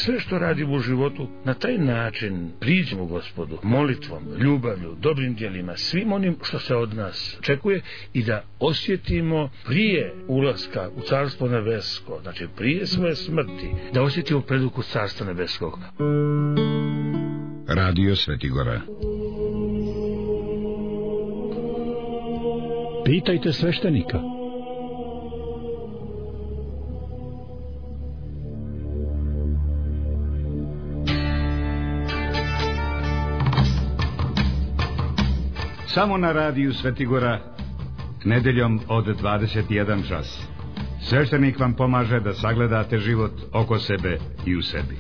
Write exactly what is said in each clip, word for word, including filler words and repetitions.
sve što radimo u životu, na taj način priđemo Gospodu molitvom, ljubavlju, dobrim djelima, svim onim što se od nas očekuje i da osjetimo prije ulaska u Carstvo nebesko, znači prije svoje smrti, da osjetimo preduku Carstva nebeskog. Radio Svetigora. Pitajte sveštenika. Samo na radiju Svetigora, nedeljom od dvadeset jedan čas. Sveštenik vam pomaže da sagledate život oko sebe i u sebi.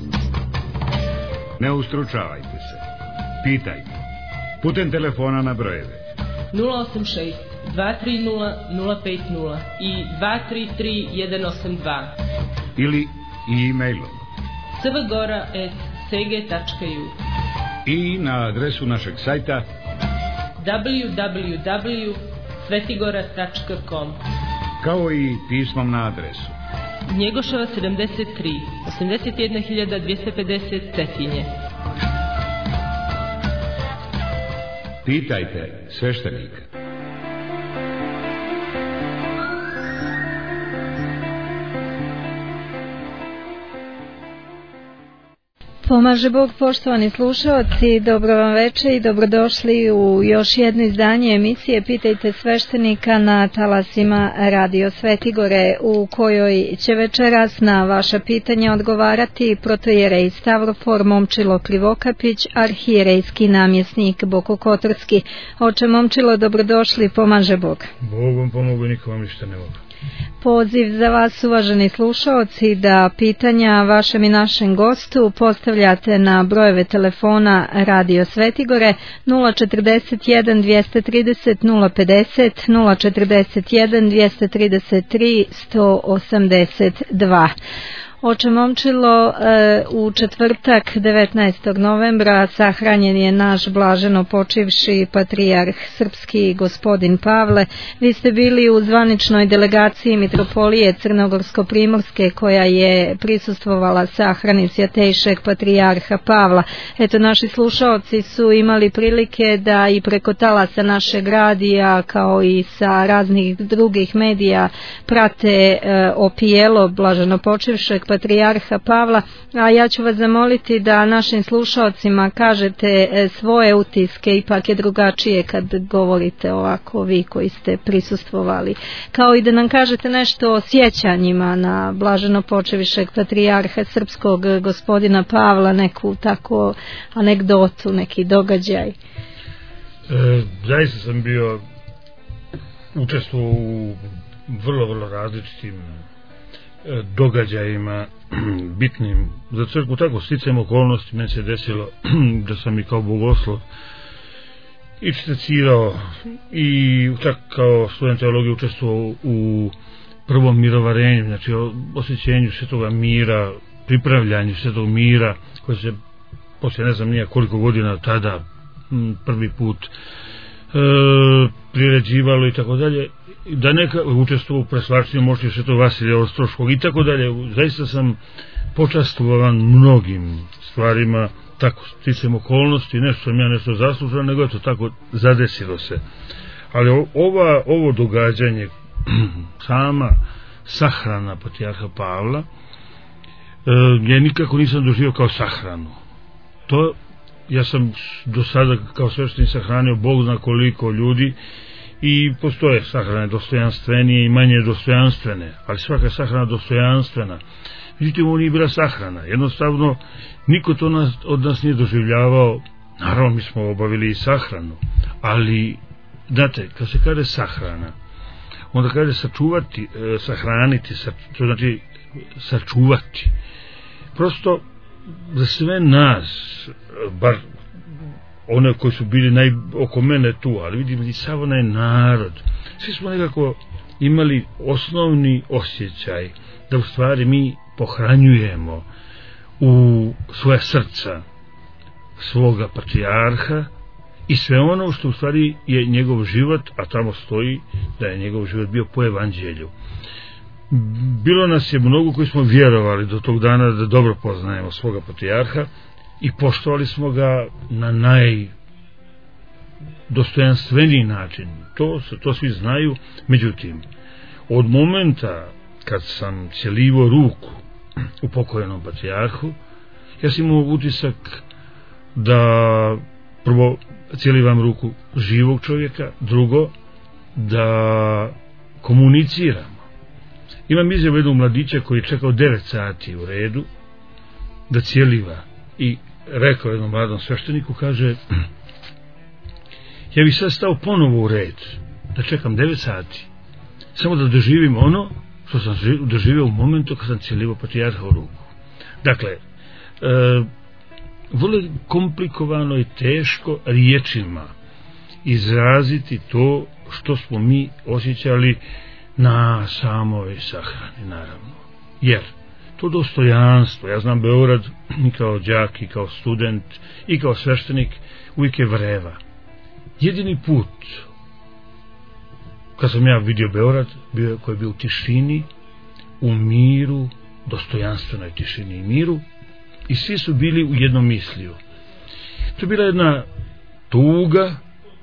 Ne ustručavajte se. Pitajte. Putem telefona na brojeve nula osam šest dva tri nula nula pet nula i dva tri tri jedan osam dva ili e-mailom crvgora at s g tačka u i na adresu našeg sajta w w w tačka svetigora tačka com, kao i pismom na adresu Njegoševa sedamdeset tri, osamdeset jedna hiljada dvjesto pedeset Cetinje. Pitajte sveštenika. Pomaže Bog, poštovani slušaoci, dobro vam večer i dobrodošli u još jedno izdanje emisije Pitajte sveštenika na talasima Radio Svetigore, u kojoj će večeras na vaša pitanja odgovarati protojerej Stavrofor Momčilo Krivokapić, arhijerejski namjesnik Bokokotorski. Oče Momčilo, dobrodošli, pomaže Bog. Bog vam pomogu, niko vam ništa ne mogu. Poziv za vas, uvaženi slušaoci, da pitanja vašem i našem gostu postavljate na brojeve telefona Radio Svetigore nula četrdeset jedan dvjesto trideset nula pedeset, nula četrdeset jedan dvjesto trideset tri sto osamdeset dva. Oče Momčilo, u četvrtak devetnaestog novembra sahranjen je naš blaženo počivši patrijarh srpski gospodin Pavle. Vi ste bili u zvaničnoj delegaciji mitropolije Crnogorsko-primorske koja je prisustvovala sahrani svjatejšeg patrijarha Pavla. Eto, naši slušaoci su imali prilike da i preko talasa našeg radija kao i sa raznih drugih medija prate opijelo blaženo počivšeg patrijarha Pavla, a ja ću vas zamoliti da našim slušalcima kažete svoje utiske, ipak je drugačije kad govorite ovako vi koji ste prisustvovali, kao i da nam kažete nešto o sjećanjima na blaženo počevišeg patrijarha srpskog gospodina Pavla, neku tako anegdotu, neki događaj. E, zaista sam bio učestvovao u vrlo, vrlo različitim događajima bitnim za crkvu, tako sticajem okolnosti meni se desilo da sam i kao bogoslov i čitacirao i čak kao student teologije učestvovao u prvom mirovarenju, znači osjećenju svetoga mira, pripravljanju svetog mira koji se poslije ne znam nija koliko godina tada prvi put e, priređivalo i tako dalje, da neka učestvovao u preslačenju mošti svetog Vasilija Ostroškog i tako dalje. Zaista sam počastvovan mnogim stvarima, tako sticajem okolnosti, nešto sam ja nešto zaslužan, nego je to tako zadesilo se. Ali ova, ovo događanje, sama sahrana patrijarha Pavla, ja nikako nisam doživio kao sahranu. To ja sam do sada kao sveštenik sahranio Bog zna koliko ljudi i postoje sahrane dostojanstvenije i manje dostojanstvene, ali svaka sahrana dostojanstvena. Međutim, ovo nije bila sahrana, jednostavno niko to nas, od nas nije doživljavao. Naravno, mi smo obavili i sahranu, ali znate, kad se kaže sahrana, onda kaže sačuvati, eh, sahraniti, sa, to znači sačuvati. Prosto za sve nas, bar one koji su bili naj, oko mene tu, ali vidim i sav onaj narod, svi smo nekako imali osnovni osjećaj da u stvari mi pohranjujemo u svoje srca svoga patrijarha i sve ono što u stvari je njegov život, a tamo stoji da je njegov život bio po evanđelju. bilo nas je mnogo koji smo vjerovali do tog dana da dobro poznajemo svoga patrijarha i poštovali smo ga na najdostojanstveniji način. To, to svi znaju. Međutim, od momenta kad sam cjelivo ruku u pokojnom patrijarhu, ja sam imao utisak da prvo cjelivam ruku živog čovjeka, drugo da komuniciramo. Imam izjavu jednog mladića koji je čekao devet sati u redu da cjeliva i rekao jednom mladom svešteniku, kaže, ja bih sad stao ponovo u red da čekam devet sati samo da doživim ono što sam doživio u momentu kad sam cjelivao patrijarha u ruku. Dakle, e, vrlo komplikovano i teško riječima izraziti to što smo mi osjećali na samoj sahrani, naravno. Jer to dostojanstvo, ja znam Beograd i kao đak i kao student i kao sveštenik uvijek je vreva. Jedini put kad sam ja vidio Beograd, bio koji je bio u tišini, u miru, dostojanstvenoj tišini i miru, i svi su bili u jednom misliju. To je bila jedna tuga,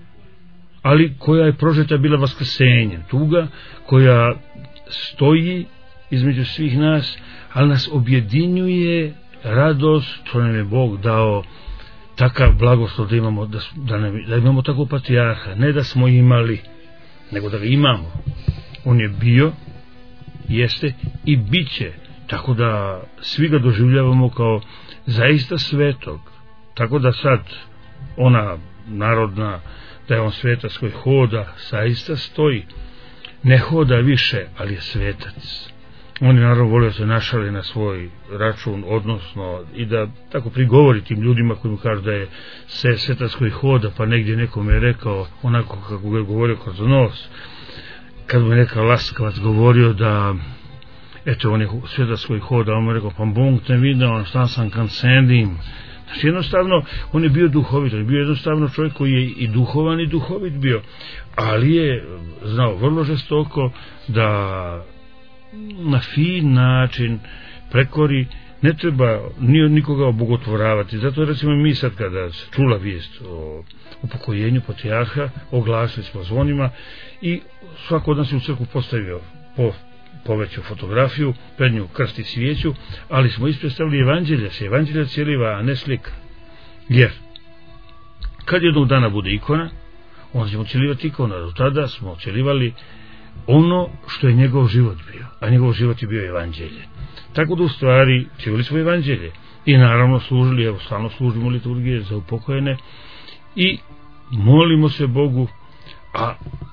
ali koja je prožeta bila vaskrsenjem, tuga koja stoji između svih nas, ali nas objedinjuje radost što nam je Bog dao takav blagoslov da imamo, da, da, ne, da imamo takvog patrijarha, ne da smo imali, nego da ga imamo. On je bio, jeste i bit će, tako da svi ga doživljavamo kao zaista svetog. Tako da sad ona narodna da je on svetac koji hoda, zaista stoji, ne hoda više, ali je svetac. On je naravno volio se našali na svoj račun, odnosno i da tako prigovori tim ljudima koji mu kažu da je se svetac koji hoda, pa negdje nekom je rekao onako kako ga je govorio kroz nos, kad mu je neka laskavac govorio da eto on je svetac koji hoda, on mu je rekao pa Bog te vidio, šta sam kancendim. Znači jednostavno on je bio duhovit, on je bio jednostavno čovjek koji je i duhovan i duhovit bio, ali je znao vrlo žestoko da na fin način prekori, ne treba nikoga obogotvoravati. Zato recimo mi sad kada se čula vijest o upokojenju patrijarha, oglasili smo zvonima i svako od nas je u crkvu postavio po poveću fotografiju, pred nju krst i svijeću, ali smo ispredstavili evanđelje, se evanđelje cijeliva, a ne slika. Jer kad jednog dana bude ikona, onda ćemo cijelivati ikona. Do tada smo cijelivali ono što je njegov život bio, a njegov život je bio evanđelje. Tako da u stvari cijelili smo evanđelje i naravno služili, evo stalno služimo liturgije za upokojene i molimo se Bogu, a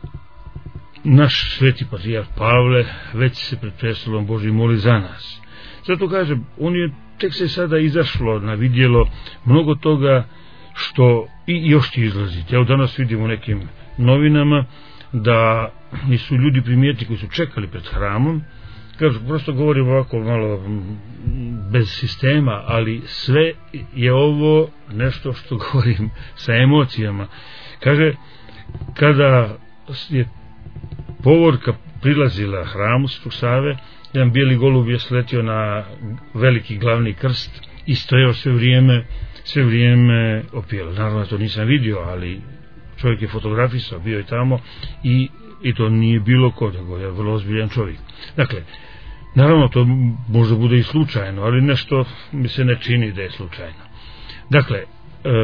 naš sveti patrijarh Pavle već se pred prestolom Božjim moli za nas. Zato kažem, on je tek se sada izašlo na vidjelo mnogo toga što i još će izlaziti. Evo danas vidimo u nekim novinama da nisu ljudi primijeti koji su čekali pred hramom, kažu, prosto govorim ovako malo bez sistema, ali sve je ovo nešto što govorim sa emocijama. Kaže, kada je povorka prilazila hramu Svetog Save, jedan bijeli golub je sletio na veliki glavni krst i stojao sve vrijeme sve vrijeme opijelo. Naravno to nisam vidio, ali čovjek je fotografisao, bio je tamo i, i to nije bilo ko, nego je vrlo ozbiljan čovjek. Dakle, naravno to možda bude i slučajno, ali nešto mi se ne čini da je slučajno. Dakle, e,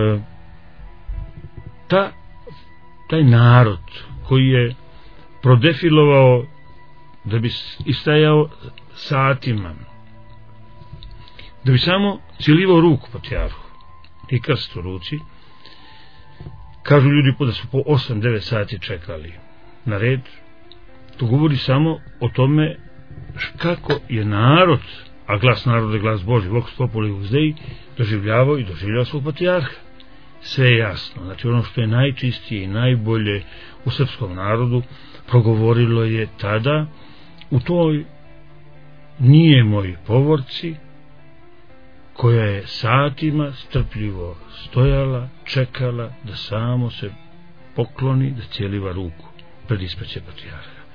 ta, taj narod koji je prodefilovao da bi istajao satima, da bi samo cijelivao ruku patrijarhu i krst u ruci, kažu ljudi da su po osam devet sati čekali na red. To govori samo o tome kako je narod, a glas naroda je glas Božji, vox populi vox dei, doživljavao i doživljavao svog patrijarha. Sve je jasno, znači ono što je najčistije i najbolje u srpskom narodu progovorilo je tada u toj nijemoj povorci koja je satima strpljivo stojala, čekala da samo se pokloni, da cijeliva ruku pred ispraće patrijarha.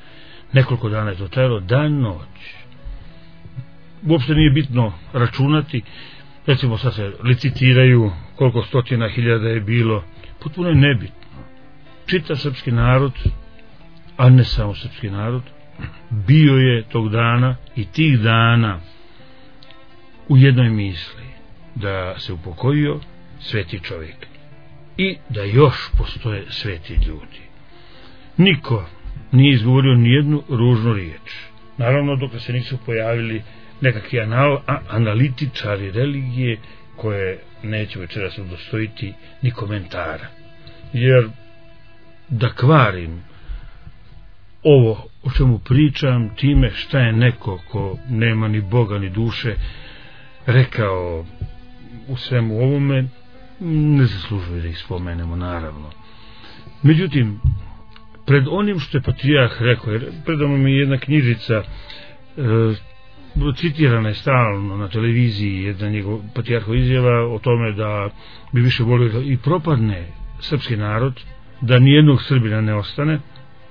nekoliko dana je to trajalo, dan noć. Uopšte nije bitno računati, recimo sad se licitiraju koliko stotina hiljada je bilo, potpuno je nebitno. Čitav srpski narod, a ne samo srpski narod, bio je tog dana i tih dana u jednoj misli da se upokojio sveti čovjek i da još postoje sveti ljudi. Niko nije izgovorio nijednu ružnu riječ. Naravno dok se nisu pojavili nekakvi anal, a, analitičari religije koje neće večeras udostojiti ni komentara. Jer da kvarim ovo o čemu pričam time šta je neko ko nema ni Boga ni duše rekao u svemu ovome, ne zaslužuje da ih spomenemo, naravno. Međutim, pred onim što je patrijarh rekao, jer predamo mi jedna knjižica, e, citirana je stalno na televiziji, jedna njegov patrijarhov izjava o tome da bi više volio da i propadne srpski narod, da nijednog Srbina ne ostane,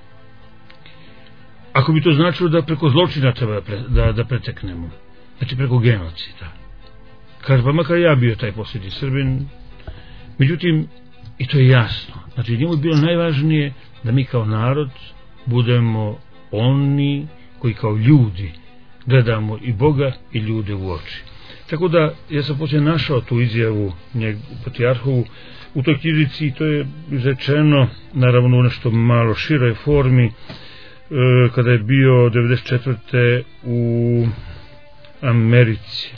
ako bi to značilo da preko zločina treba da, pre, da, da preteknemo, znači preko genocida. Kaže, pa makar ja bio taj posljednji Srbin, međutim, i to je jasno, znači njemu je bilo najvažnije da mi kao narod budemo oni koji kao ljudi gledamo i Boga i ljude u oči. Tako da ja sam poslije našao tu izjavu njeg patrijarhovu u toj knjižici, to je izrečeno naravno u nešto malo široj formi e, kada je bio devedeset četvrte u Americi.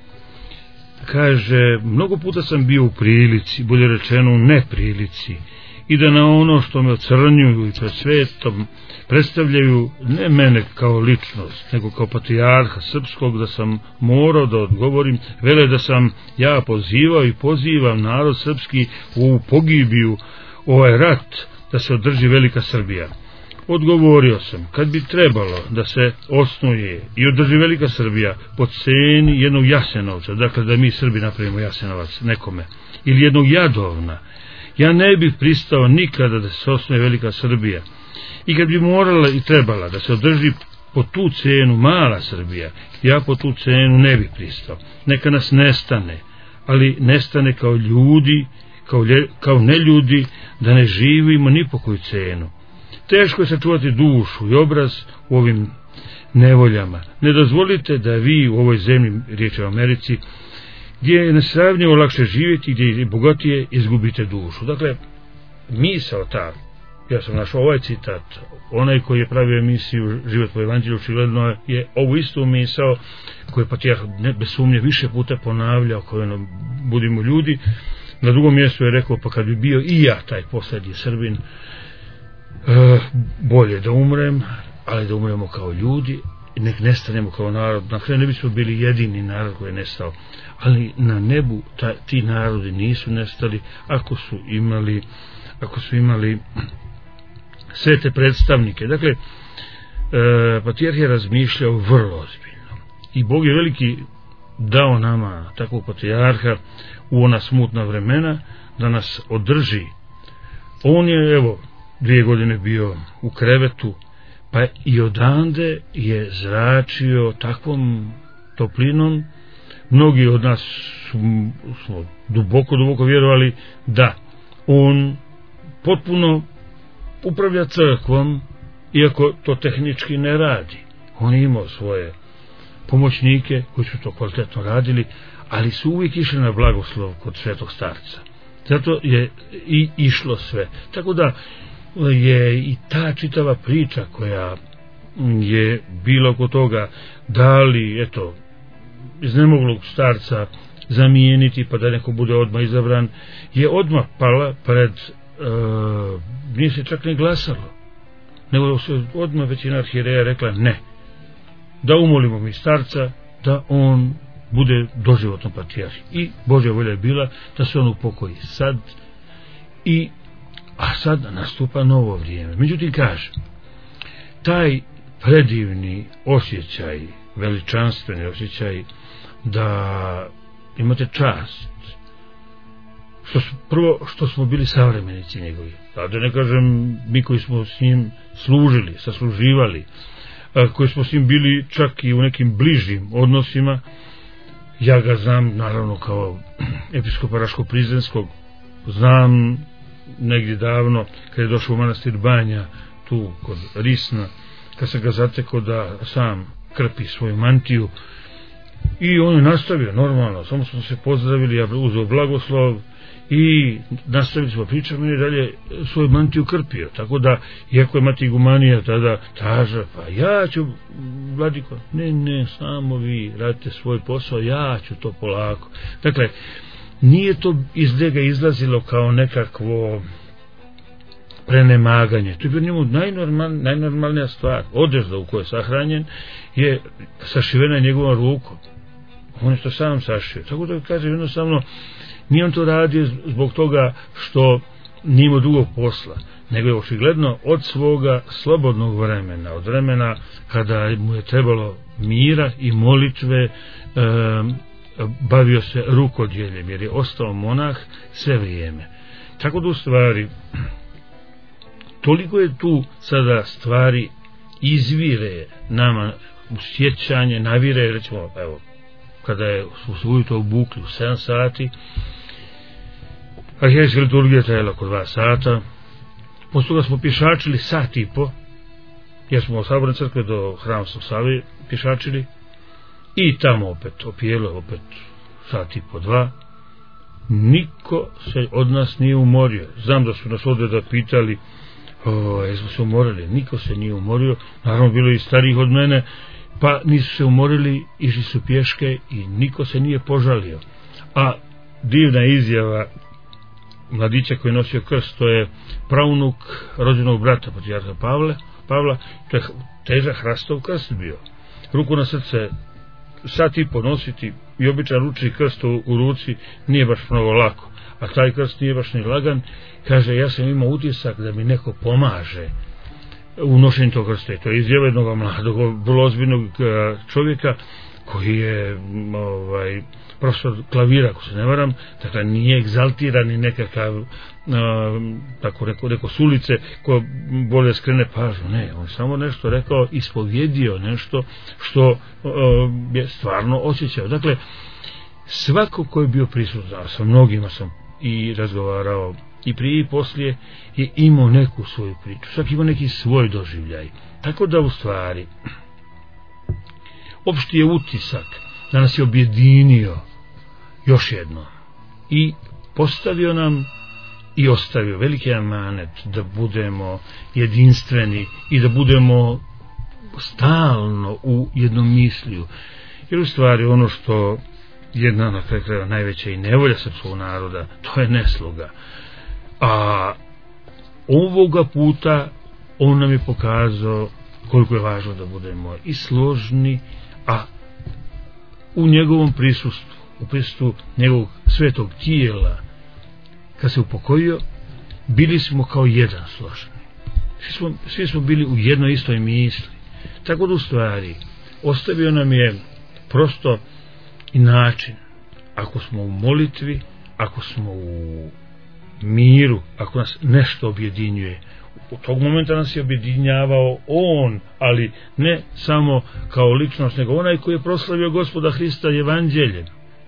Kaže, mnogo puta sam bio u prilici, bolje rečeno u neprilici, i da na ono što me ocrnjuju i pred svetom predstavljaju ne mene kao ličnost, nego kao patrijarha srpskog, da sam morao da odgovorim, vele da sam ja pozivao i pozivam narod srpski u pogibiju, ovaj rat, da se održi velika Srbija. Odgovorio sam, kad bi trebalo da se osnuje i održi velika Srbija po ceni jednog Jasenovca, dakle da mi Srbi napravimo Jasenovac nekome, ili jednog Jadovna, ja ne bih pristao nikada da se osnuje velika Srbija. I kad bi morala i trebala da se održi po tu cenu mala Srbija, ja po tu cenu ne bih pristao. Neka nas nestane, ali nestane kao ljudi, kao, lje, kao ne ljudi, da ne živimo ni po koju cenu. Teško je sačuvati dušu i obraz u ovim nevoljama. Ne dozvolite da vi u ovoj zemlji, riječ o Americi, gdje je nesravnjivo lakše živjeti, gdje je bogatije, izgubite dušu. Dakle, misao ta, ja sam našao ovaj citat, onaj koji je pravio emisiju Život po evanđelju, očigledno je ovu istu misao koju je patrijarh bez sumnje više puta ponavljao, kao nam budimo ljudi. Na drugom mjestu je rekao, pa kad bi bio i ja taj posljednji Srbin, e, bolje da umrem, ali da umremo kao ljudi, nek nestanemo kao narod. Na kraju ne bismo bili jedini narod koji je nestao, ali na nebu ta, ti narodi nisu nestali ako su imali ako su imali sve te predstavnike. Dakle, e, patrijarh je razmišljao vrlo ozbiljno i Bog je veliki dao nama takvog patrijarha u ona smutna vremena da nas održi. On je, evo, dvije godine bio u krevetu, pa i odande je zračio takvom toplinom. Mnogi od nas su, su duboko, duboko vjerovali da on potpuno upravlja crkvom, iako to tehnički ne radi. On je imao svoje pomoćnike koji su to kvalitetno radili, ali su uvijek išli na blagoslov kod svetog starca. Zato je i išlo sve. Tako da je i ta čitava priča koja je bila oko toga da li, eto, iznemoglog starca zamijeniti pa da neko bude odmah izabran, je odmah pala pred, e, nije se čak ne glasalo, nego se odmah većina arhijereja rekla ne, da umolimo mi starca da on bude doživotno patrijarh. I Božja volja je bila da se on upokoji sad, i a sad nastupa novo vrijeme. Međutim, kažem, taj predivni osjećaj, veličanstveni osjećaj da imate čast, što su, prvo što smo bili savremenici njegovi, da ne kažem mi koji smo s njim služili, sasluživali, koji smo s njim bili čak i u nekim bližim odnosima. Ja ga znam naravno kao episkopa Raško-Prizrenskog, znam negdje davno kad je došao u manastir Banja tu kod Risna, kad sam ga zatekao da sam krpi svoju mantiju, i on je nastavio normalno, samo smo se pozdravili, ja uzeo blagoslov i nastavili smo pričamo i dalje svoju mantiju krpio. Tako da, iako je mati igumanija tada traža, pa ja ću, vladiko, ne, ne, samo vi radite svoj posao, ja ću to polako. Dakle, nije to iz njega izlazilo kao nekakvo prenemaganje. To je bio njemu najnormal, najnormalnija stvar. Odježda u kojoj je sahranjen je sašivena njegovom rukom. On je to sam sašio. Tako da kaže jednostavno, nije on to radio zbog toga što nije imao drugog posla, nego je očigledno od svoga slobodnog vremena, od vremena kada mu je trebalo mira i molitve, e, bavio se rukodjeljem, jer je ostao monah sve vrijeme. Tako da u stvari toliko je tu sada stvari izvire nama u sjećanje, navire, recimo, evo, kada je su ujutro obukli u sedam sati, arhijejska liturgija trajala oko dva sata, posle toga smo pišačili sat i po, jer smo od Saborne crkve do Hrama Sv. Save pišačili, i tamo opet opijelo, opet sat i po dva. Niko se od nas nije umorio. Znam da su nas ovdje da pitali, o, jesmo se umorili. Niko se nije umorio, naravno bilo i starijih od mene, pa nisu se umorili, išli su pješke i niko se nije požalio. A divna izjava mladića koji je nosio krst, to je praunuk rođenog brata patrijarha Pavle, Pavla, to je težak hrastov krst bio. Ruku na srce, sat i ponositi i običan ručni krst u, u ruci nije baš mnogo lako, a taj krst nije baš ni lagan. Kaže, ja sam imao utisak da mi neko pomaže u nošenju tog krsta. To je izjava jednog mladog, vrlo ozbiljnog čovjeka koji je ovaj, profesor klavira, ako se ne varam, dakle nije egzaltiran ni nekakav uh, tako neko, neko s ulice ko bolje skrene pažnju, ne, on samo nešto rekao, ispovjedio nešto što uh, je stvarno osjećao. Dakle, svako ko je bio prisutan, sa mnogima sam i razgovarao i prije i poslije, je imao neku svoju priču, svak imao neki svoj doživljaj. Tako da u stvari opšti je utisak da nas je objedinio još jedno i postavio nam i ostavio veliki amanet da budemo jedinstveni i da budemo stalno u jednom misliju, jer u stvari ono što jedna na kraju krajeva najveća i nevolja srpskog naroda, to je nesloga. A ovoga puta on nam je pokazao koliko je važno da budemo i složni, a u njegovom prisustvu, u prisustvu njegovog svetog tijela, kad se upokojio, bili smo kao jedan složni. Svi smo, svi smo bili u jednoj istoj misli. Tako da u stvari ostavio nam je prosto i način, ako smo u molitvi, ako smo u miru, ako nas nešto objedinjuje, u tog momenta nas je objedinjavao on, ali ne samo kao ličnost, nego onaj koji je proslavio Gospoda Hrista evanđeljem.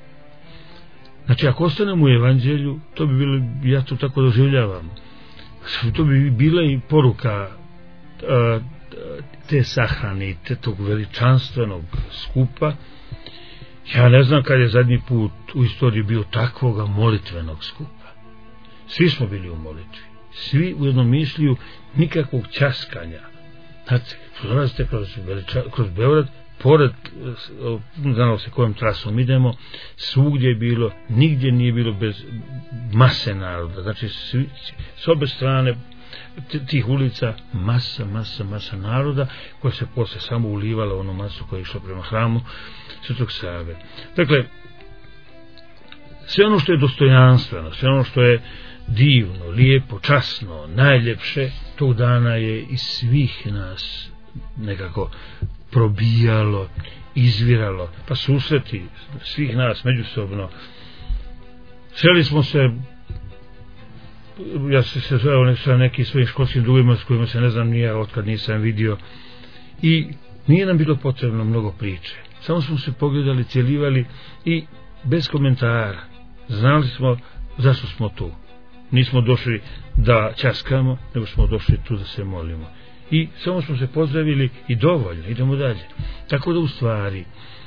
Znači, ako ostanemo u evanđelju, to bi bilo, ja to tako doživljavam, to bi bila i poruka a, te sahrane, te tog veličanstvenog skupa. Ja ne znam kad je zadnji put u istoriji bio takvoga molitvenog skupa. Svi smo bili u molitvi, svi u jednom misliju, nikakvog ćaskanja. Znači, prolazite kroz, kroz Beograd, pored, znamo se kojom trasom idemo, svugdje je bilo, nigdje nije bilo bez mase naroda. Znači, svi, s obe strane tih ulica masa, masa, masa naroda, koja se posle samo ulivala u onu masu koja je išla prema hramu Svetog Save. Dakle, sve ono što je dostojanstveno, sve ono što je divno, lijepo, časno, najljepše, tog dana je iz svih nas nekako probijalo, izviralo, pa susreti svih nas međusobno. Sreli smo se, ja se sreo sa nekim svojim školskim drugovima s kojima se ne znam nija otkad nisam vidio, i nije nam bilo potrebno mnogo priče. Samo smo se pogledali, cijelivali i bez komentara. Znali smo zašto smo tu. Nismo došli da ćaskamo, nego smo došli tu da se molimo. I samo smo se pozdravili i dovoljno, idemo dalje. Tako da u stvari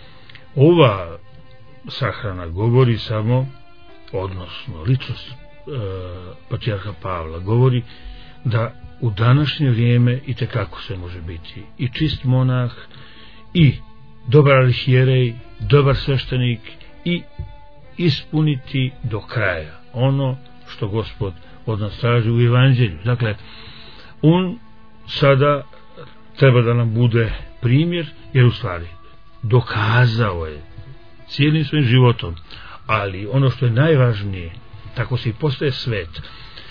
ova sahrana govori samo, odnosno ličnost e, patrijarha Pavla govori da u današnje vrijeme i tekako se može biti i čist monah i dobar arhijerej, dobar sveštenik i ispuniti do kraja ono što Gospod od nas traži u evanđelju. Dakle, on sada treba da nam bude primjer, jer u stvari dokazao je cijelim svojim životom, ali ono što je najvažnije, tako se i postaje svet,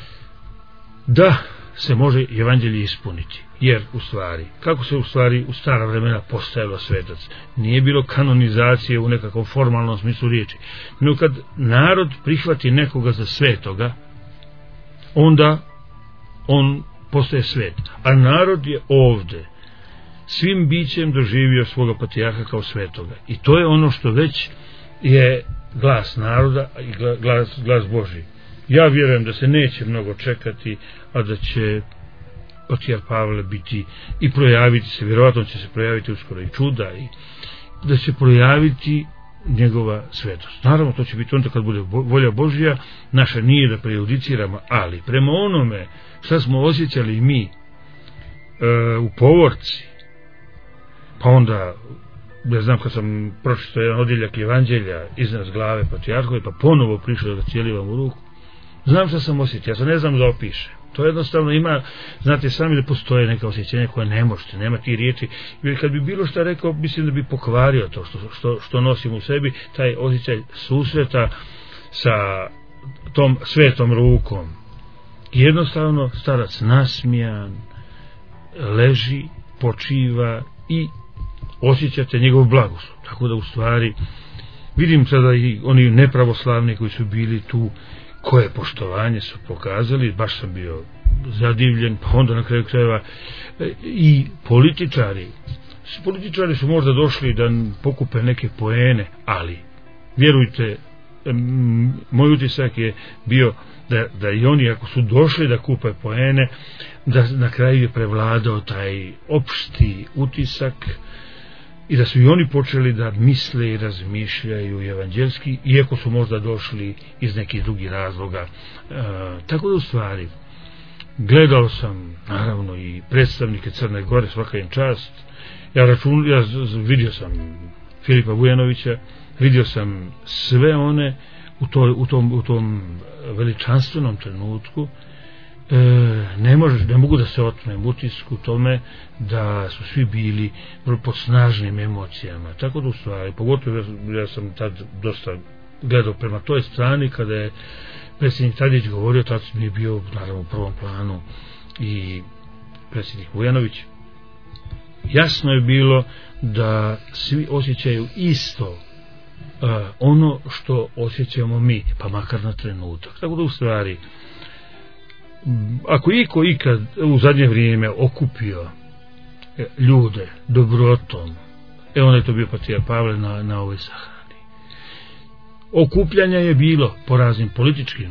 da se može evanđelje ispuniti. Jer u stvari, kako se u stvari u stara vremena postajalo svetac, nije bilo kanonizacije u nekakvom formalnom smislu riječi, no kad narod prihvati nekoga za svetoga, onda on postaje svet, a narod je ovde svim bićem doživio svoga patrijarha kao svetoga, i to je ono što već je glas naroda i glas, glas Božji. Ja vjerujem da se neće mnogo čekati, a da će patrijarh Pavle biti i projaviti se, vjerovatno će se projaviti uskoro i čuda, i da će projaviti njegova svetost. Naravno, to će biti onda kad bude volja Božja. Naša nije da prejudiciramo, ali prema onome šta smo osjećali mi e, u povorci, pa onda, ja znam, kad sam pročitao jedan odjeljak evanđelja iznad glave patrijarhove, pa ponovo prišao da cijelivam u ruku, znam šta sam osjetio, ja sam ne znam da opišem. To jednostavno ima, znate sami da postoje neka osjećanja koje ne možete, nema ti riječi. Jer kad bi bilo šta rekao, mislim da bi pokvario to što, što, što nosim u sebi, taj osjećaj susreta sa tom svetom rukom. Jednostavno starac nasmijan, leži, počiva i osjećate njegov blagoslov. Tako da u stvari vidim sada i oni nepravoslavni koji su bili tu, koje poštovanje su pokazali, baš sam bio zadivljen, pa onda na kraju krajeva i političari. Političari su možda došli da pokupe neke poene, ali vjerujte, moj utisak je bio da, da i oni ako su došli da kupe poene, da na kraju je prevladao taj opšti utisak i da su i oni počeli da misle i razmišljaju evanđelski, iako su možda došli iz nekih drugih razloga. E, tako da u stvari gledao sam naravno i predstavnike Crne Gore, svaka im čast. Ja, račun, ja vidio sam Filipa Vujanovića, vidio sam sve one u, to, u, tom, u tom veličanstvenom trenutku. E, ne, može, ne mogu da se otmem utisku tome da su svi bili pod snažnim emocijama. Tako da u stvari, pogotovo ja, ja sam tad dosta gledao prema toj strani, kada je predsjednik Tadić govorio, tad mi je bio naravno u prvom planu i predsjednik Vujanović. Jasno je bilo da svi osjećaju isto uh, ono što osjećamo mi, pa makar na trenutak. Tako da u stvari, ako iko ikad u zadnje vrijeme okupio ljude dobrotom, e onda je to bio patrijarh Pavle na, na ovoj sahrani. Okupljanja je bilo po raznim političkim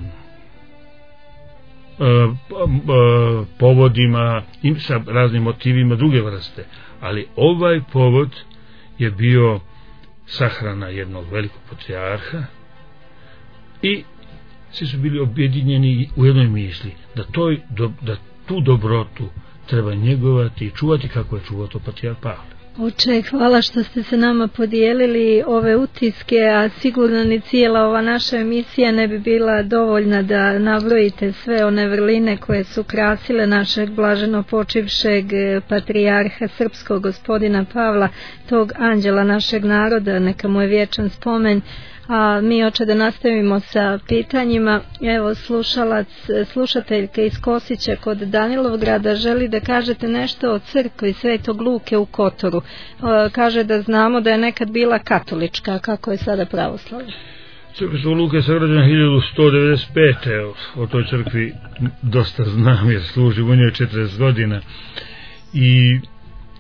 uh, uh, povodima i sa raznim motivima druge vrste, ali ovaj povod je bio sahrana jednog velikog patrijarha i svi su bili objedinjeni u jednoj misli da, toj, do, da tu dobrotu treba njegovati i čuvati kako je čuvao to patrijarh Pavle. Oče, hvala što ste se nama podijelili ove utiske, a sigurno ni cijela ova naša emisija ne bi bila dovoljna da nabrojite sve one vrline koje su krasile našeg blaženo počivšeg patrijarha srpskog gospodina Pavla, tog anđela našeg naroda, neka mu je vječan spomen. A mi, oče, da nastavimo sa pitanjima. Evo, slušalac, slušateljka iz Kosića kod Danilovgrada želi da kažete nešto o crkvi Svetog Luke u Kotoru. E, kaže da znamo da je nekad bila katolička, a kako je sada pravoslavna? Crkva Svetog Luke je sagrađena hiljadu sto devedeset pete. O toj crkvi dosta znam jer služim u njoj četrdeset godina. I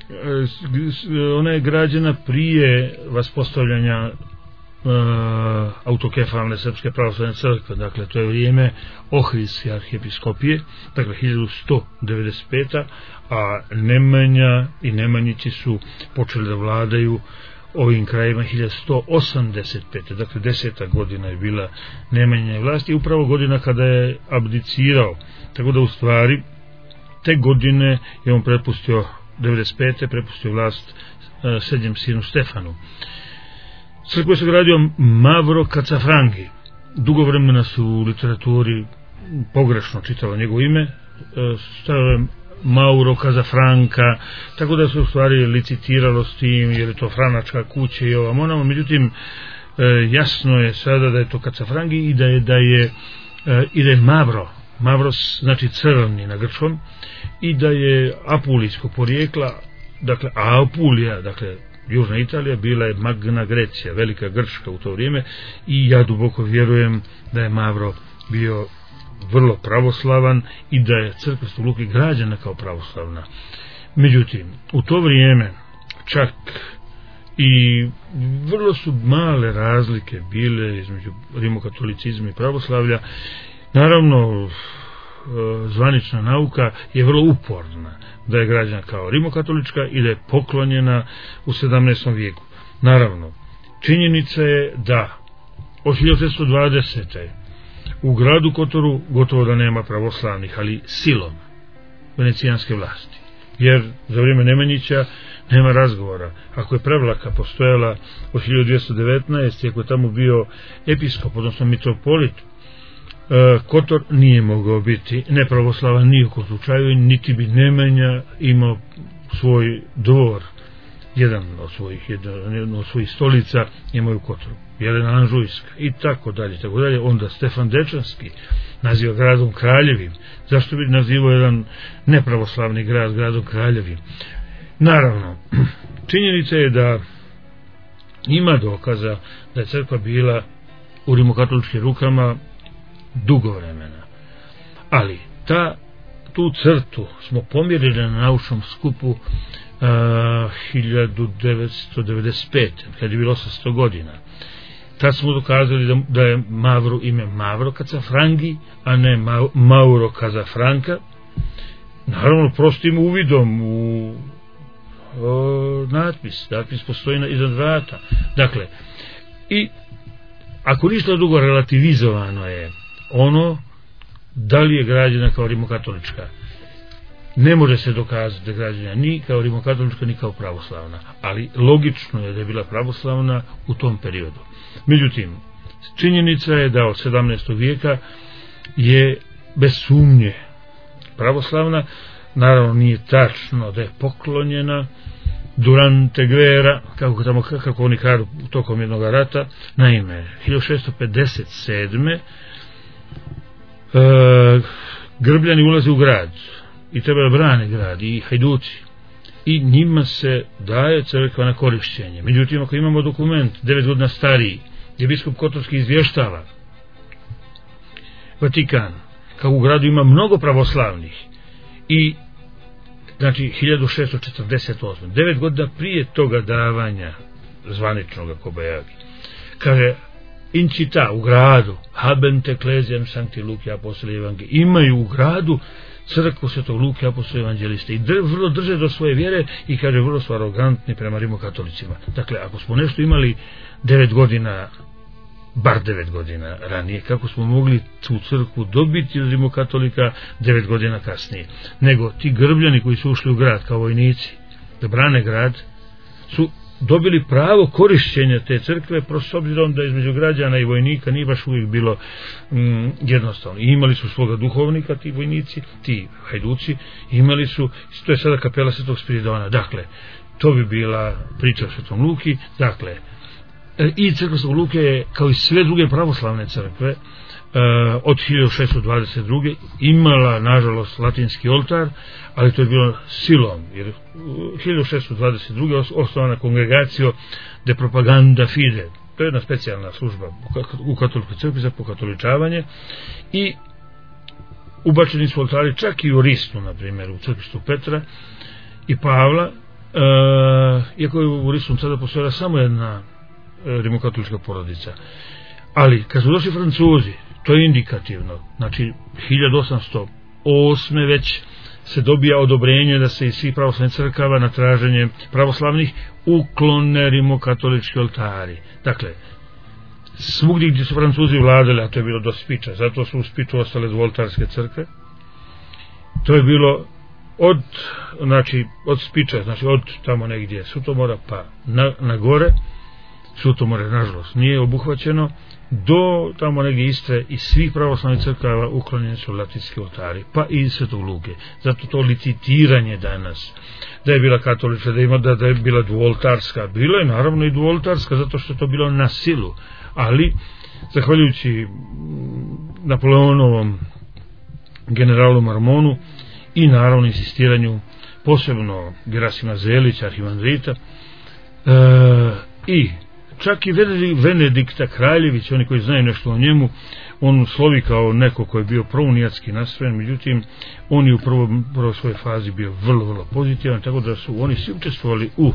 ona je građena prije vaspostavljanja Uh, autokefalne srpske pravoslavne crkve, dakle to je vrijeme Ohridske arhiepiskopije, dakle hiljadu sto devedeset peta. a Nemanja i Nemanjići su počeli da vladaju ovim krajima hiljadu sto osamdeset pete. dakle deseta godina je bila Nemanjine vlasti i upravo godina kada je abdicirao, tako da u stvari te godine je on prepustio devedeset pete prepustio vlast uh, srednjem sinu Stefanu. Crkvu se gradio Mavro Kacafrangi. Dugo vremena su u literaturi pogrešno čitalo njegovo ime, stavio je Mauro Kazafranka, tako da se u stvari licitiralo s tim, jer je to franačka kuća i ovam onamo. Međutim, jasno je sada da je to Kacafrangi i da je, da je, i da je Mavro, Mavros znači crni na grčkom, i da je apulijskog porijekla, dakle Apulija, dakle Južna Italija bila je Magna Grecija, velika Grčka u to vrijeme, i ja duboko vjerujem da je Mavro bio vrlo pravoslavan i da je crkva Svetog Luke građena kao pravoslavna. Međutim, u to vrijeme čak i vrlo su male razlike bile između rimokatolicizma i pravoslavlja. Naravno, zvanična nauka je vrlo uporna da je građana kao rimokatolička i da je poklonjena u sedamnaestom vijeku. Naravno, činjenica je da od hiljadu šesto dvadesete u gradu Kotoru gotovo da nema pravoslavnih, ali silom venecijanske vlasti, jer za vrijeme Nemanjića nema razgovora. Ako je prevlaka postojala od hiljadu dvjesto devetnaeste, ako je tamo bio episkop, odnosno mitropolit, Kotor nije mogao biti nepravoslavan ni u kom slučaju, niti bi Nemanja imao svoj dvor, jedan od svojih, jedan od svojih stolica imao u Kotoru, Jelena Anžujska i tako dalje, tako dalje. Onda Stefan Dečanski naziva gradom kraljevim. Zašto bi nazivao jedan nepravoslavni grad gradom kraljevim? Naravno, činjenica je da ima dokaza da je crkva bila u rimokatoličkim rukama dugo vremena, ali ta, tu crtu smo pomjerili na naučnom skupu uh, hiljadu devetsto devedeset pete. kad je bilo osamsto godina. Tad smo dokazali da, da je Mavro ime Mavro Kacafrangi, a ne Ma, Mauro Kazafranka, naravno prostim uvidom u o, natpis natpis postoji na, iznad vrata. Dakle, i ako ništa dugo, relativizovano je ono da li je građena kao rimokatolička. Ne može se dokazati da je građena ni kao rimokatolička ni kao pravoslavna, ali logično je da je bila pravoslavna u tom periodu. Međutim, činjenica je da od sedamnaestog vijeka je bez sumnje pravoslavna. Naravno nije tačno da je poklonjena durante guerra, kako, tamo, kako oni kažu, tokom jednog rata. Naime, hiljadu šesto pedeset sedme E, Grbljani ulaze u grad i treba da brane grad, i hajduci, i njima se daje crkva na korišćenje. Međutim, ako imamo dokument devet godina stariji gdje biskup Kotorski izvještava Vatikan kako u gradu ima mnogo pravoslavnih, i znači hiljadu šesto četrdeset osme, devet godina prije toga davanja zvaničnog Kobajagi, kaže incita u gradu habent ecclesiam sancti Luki apostoli evangeli, imaju u gradu crkvu Svetog Luke apostoli evangeliste i dr, vrlo drže do svoje vjere, i kaže vrlo su arogantni prema rimokatolicima. Dakle, ako smo nešto imali devet godina, bar devet godina ranije, kako smo mogli tu crkvu dobiti od rimokatolika devet godina kasnije? Nego ti Grbljani koji su ušli u grad kao vojnici da brane grad su dobili pravo korišćenja te crkve, s obzirom da između građana i vojnika nije baš uvijek bilo mm, jednostavno. I imali su svoga duhovnika ti vojnici, ti hajduci, imali su, to je sada kapela Svetog Spiridona. Dakle, to bi bila priča o Svetom Luki. Dakle, i crkva Svetog Luke je, kao i sve druge pravoslavne crkve, od hiljadu šesto dvadeset druge imala, nažalost, latinski oltar, ali to je bilo silom, jer hiljadu šesto dvadeset druge osnovana kongregacija de propaganda fide, to je jedna specijalna služba u katoličkoj crkvi za pokatoličavanje, i ubačeni su oltari čak i u Ristu, na primjer u crkvištu Petra i Pavla, iako je u Risunu sada postojala samo jedna e, rimokatolička porodica. Ali kad su došli Francuzi, to je indikativno, znači hiljadu osamsto osme već se dobija odobrenje da se iz svih pravoslavnih crkava na traženje pravoslavnih uklone rimokatolički oltari. Dakle, svugdje gdje su Francuzi vladali, a to je bilo do Spiča, zato su u Spiču ostale dvoltarske crkve, to je bilo od, znači, od Spiča, znači od tamo negdje Sutomora pa na, na gore, Sutomore nažalost nije obuhvaćeno, do tamo negdje Istre i svih pravoslavnih crkava uklonjeni su latinski oltari, pa i Svetog Luke. Zato to licitiranje danas, da je bila katolička, da, ima, da, da je bila dvoltarska, bilo je naravno i dvoltarska, zato što je to bilo na silu, ali zahvaljujući Napoleonovom generalu Marmonu i naravno insistiranju posebno Gerasima Zelića, arhimandrita, e, i čak i Venedikta Kraljević, oni koji znaju nešto o njemu, on slovi kao neko koji je bio prounijatski nastrojen, međutim on je u prvom, prvoj svojoj fazi bio vrlo, vrlo pozitivan, tako da su oni svi učestvovali u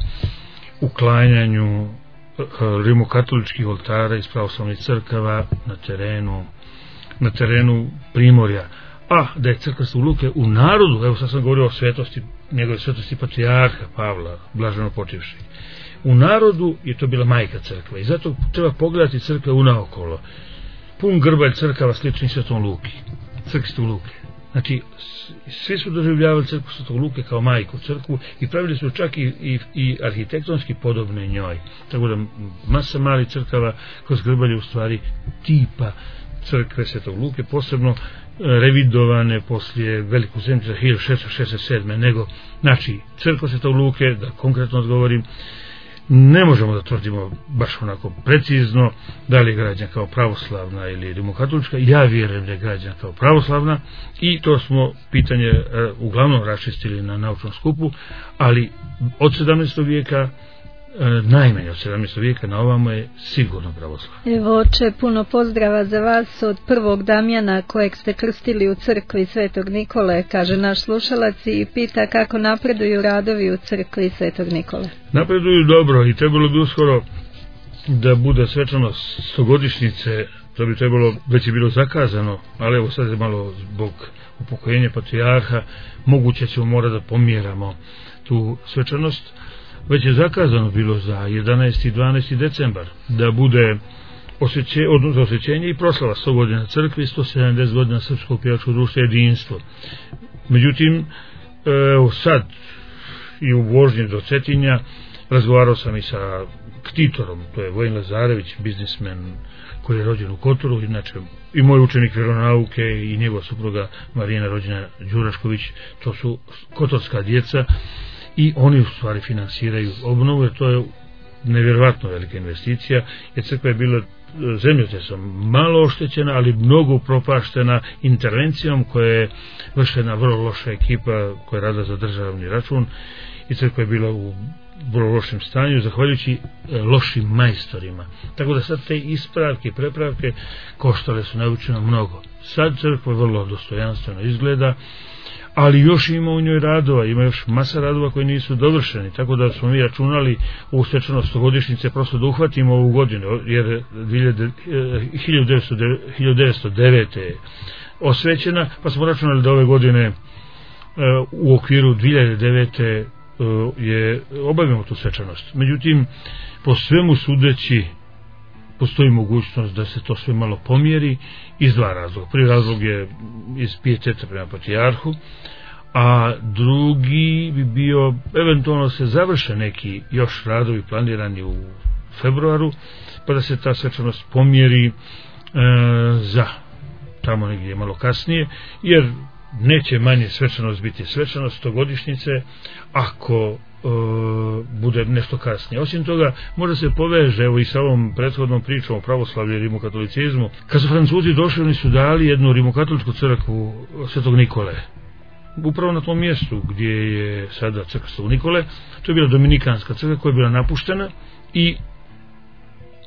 uklanjanju rimokatoličkih oltara iz pravoslavnih crkava na terenu na terenu Primorja. A da je crkva Svetog Luke u narodu, evo sad sam govorio o svetosti, njegove svetosti patrijarha Pavla, blaženo počivši, u narodu je to bila majka crkva i zato treba pogledati crkve unaokolo. Pun grbalj crkava slični Svetom Luki, crkvi Svetog Luke. Znači, svi su doživljavali crkvu Svetog Luke kao majku crkvu i pravili su čak i, i, i arhitektonski podobne njoj. Tako da masa malih crkava kroz grbalje u stvari tipa crkve Svetog Luke, posebno revidovane poslije veliku zemlju hiljadu šesnaest šezdeset sedme. Nego, znači, crkva Svetog Luke, da konkretno odgovorim, ne možemo da tvrdimo baš onako precizno da li je građana kao pravoslavna ili rimokatolička. Ja vjerujem da je građana kao pravoslavna i to smo pitanje e, uglavnom raščistili na naučnom skupu, ali od sedamnaestog vijeka, e, najmanje od sedamnaestog vijeka na ovamo je sigurno pravoslavna. Evo, oče, puno pozdrava za vas od prvog Damjana kojeg ste krstili u crkvi Svetog Nikole, kaže naš slušalac, i pita kako napreduju radovi u crkvi Svetog Nikole. Napreduju dobro i trebalo bi uskoro da bude svečanost stogodišnjice, to bi trebalo, već je bilo zakazano, ali evo sad je malo zbog upokojenja patrijarha, moguće ćemo morati da pomjeramo tu svečanost. Već je zakazano bilo za jedanaesti i dvanaesti decembar da bude osjeće, odnosno osjećenje i proslava sto godina crkvi, sto sedamdeset godina Srpskog pjevačkog društva Jedinstvo. Međutim, evo sad i u vožnji do Cetinja razgovarao sam i sa ktitorom, to je Vojin Lazarević, biznismen koji je rođen u Kotoru, inače i moj učenik vjeronauke i njegova supruga Marijana rođena Đurašković, to su kotorska djeca i oni u stvari finansiraju obnovu, jer to je nevjerovatno velika investicija, jer crkva je bila zemljotesom malo oštećena, ali mnogo propaštena intervencijom koja je vršena vrlo loša ekipa koja je radila za državni račun i crkva je bila u vrlo lošem stanju zahvaljujući lošim majstorima. Tako da sad te ispravke i prepravke koštale su naučeno mnogo. Sad crkva vrlo dostojanstveno izgleda, ali još ima u njoj radova, ima još masa radova koji nisu dovršeni, tako da smo mi računali u svečanost stogodišnjice prosto da uhvatimo ovu godinu, jer hiljadu devetsto devete je osvećena, pa smo računali da ove godine u okviru dvije hiljade devete je obavimo tu svečanost. Međutim, po svemu sudeći postoji mogućnost da se to sve malo pomjeri iz dva razloga. Prvi razlog je iz pijeteta prema patrijarhu, a drugi bi bio eventualno se završe neki još radovi planirani u februaru, pa da se ta svečanost pomjeri e, za tamo negdje malo kasnije, jer neće manje svečanost biti svečanost stogodišnjice ako e, bude nešto kasnije. Osim toga, može se poveže evo i sa ovom prethodnom pričom o pravoslavlju i rimokatolicizmu. Kad su Francuzi došli, oni su dali jednu rimokatoličku crkvu Svetog Nikole. Upravo na tom mjestu gdje je sada crkva Svetog Nikole, to je bila dominikanska crkva koja je bila napuštena i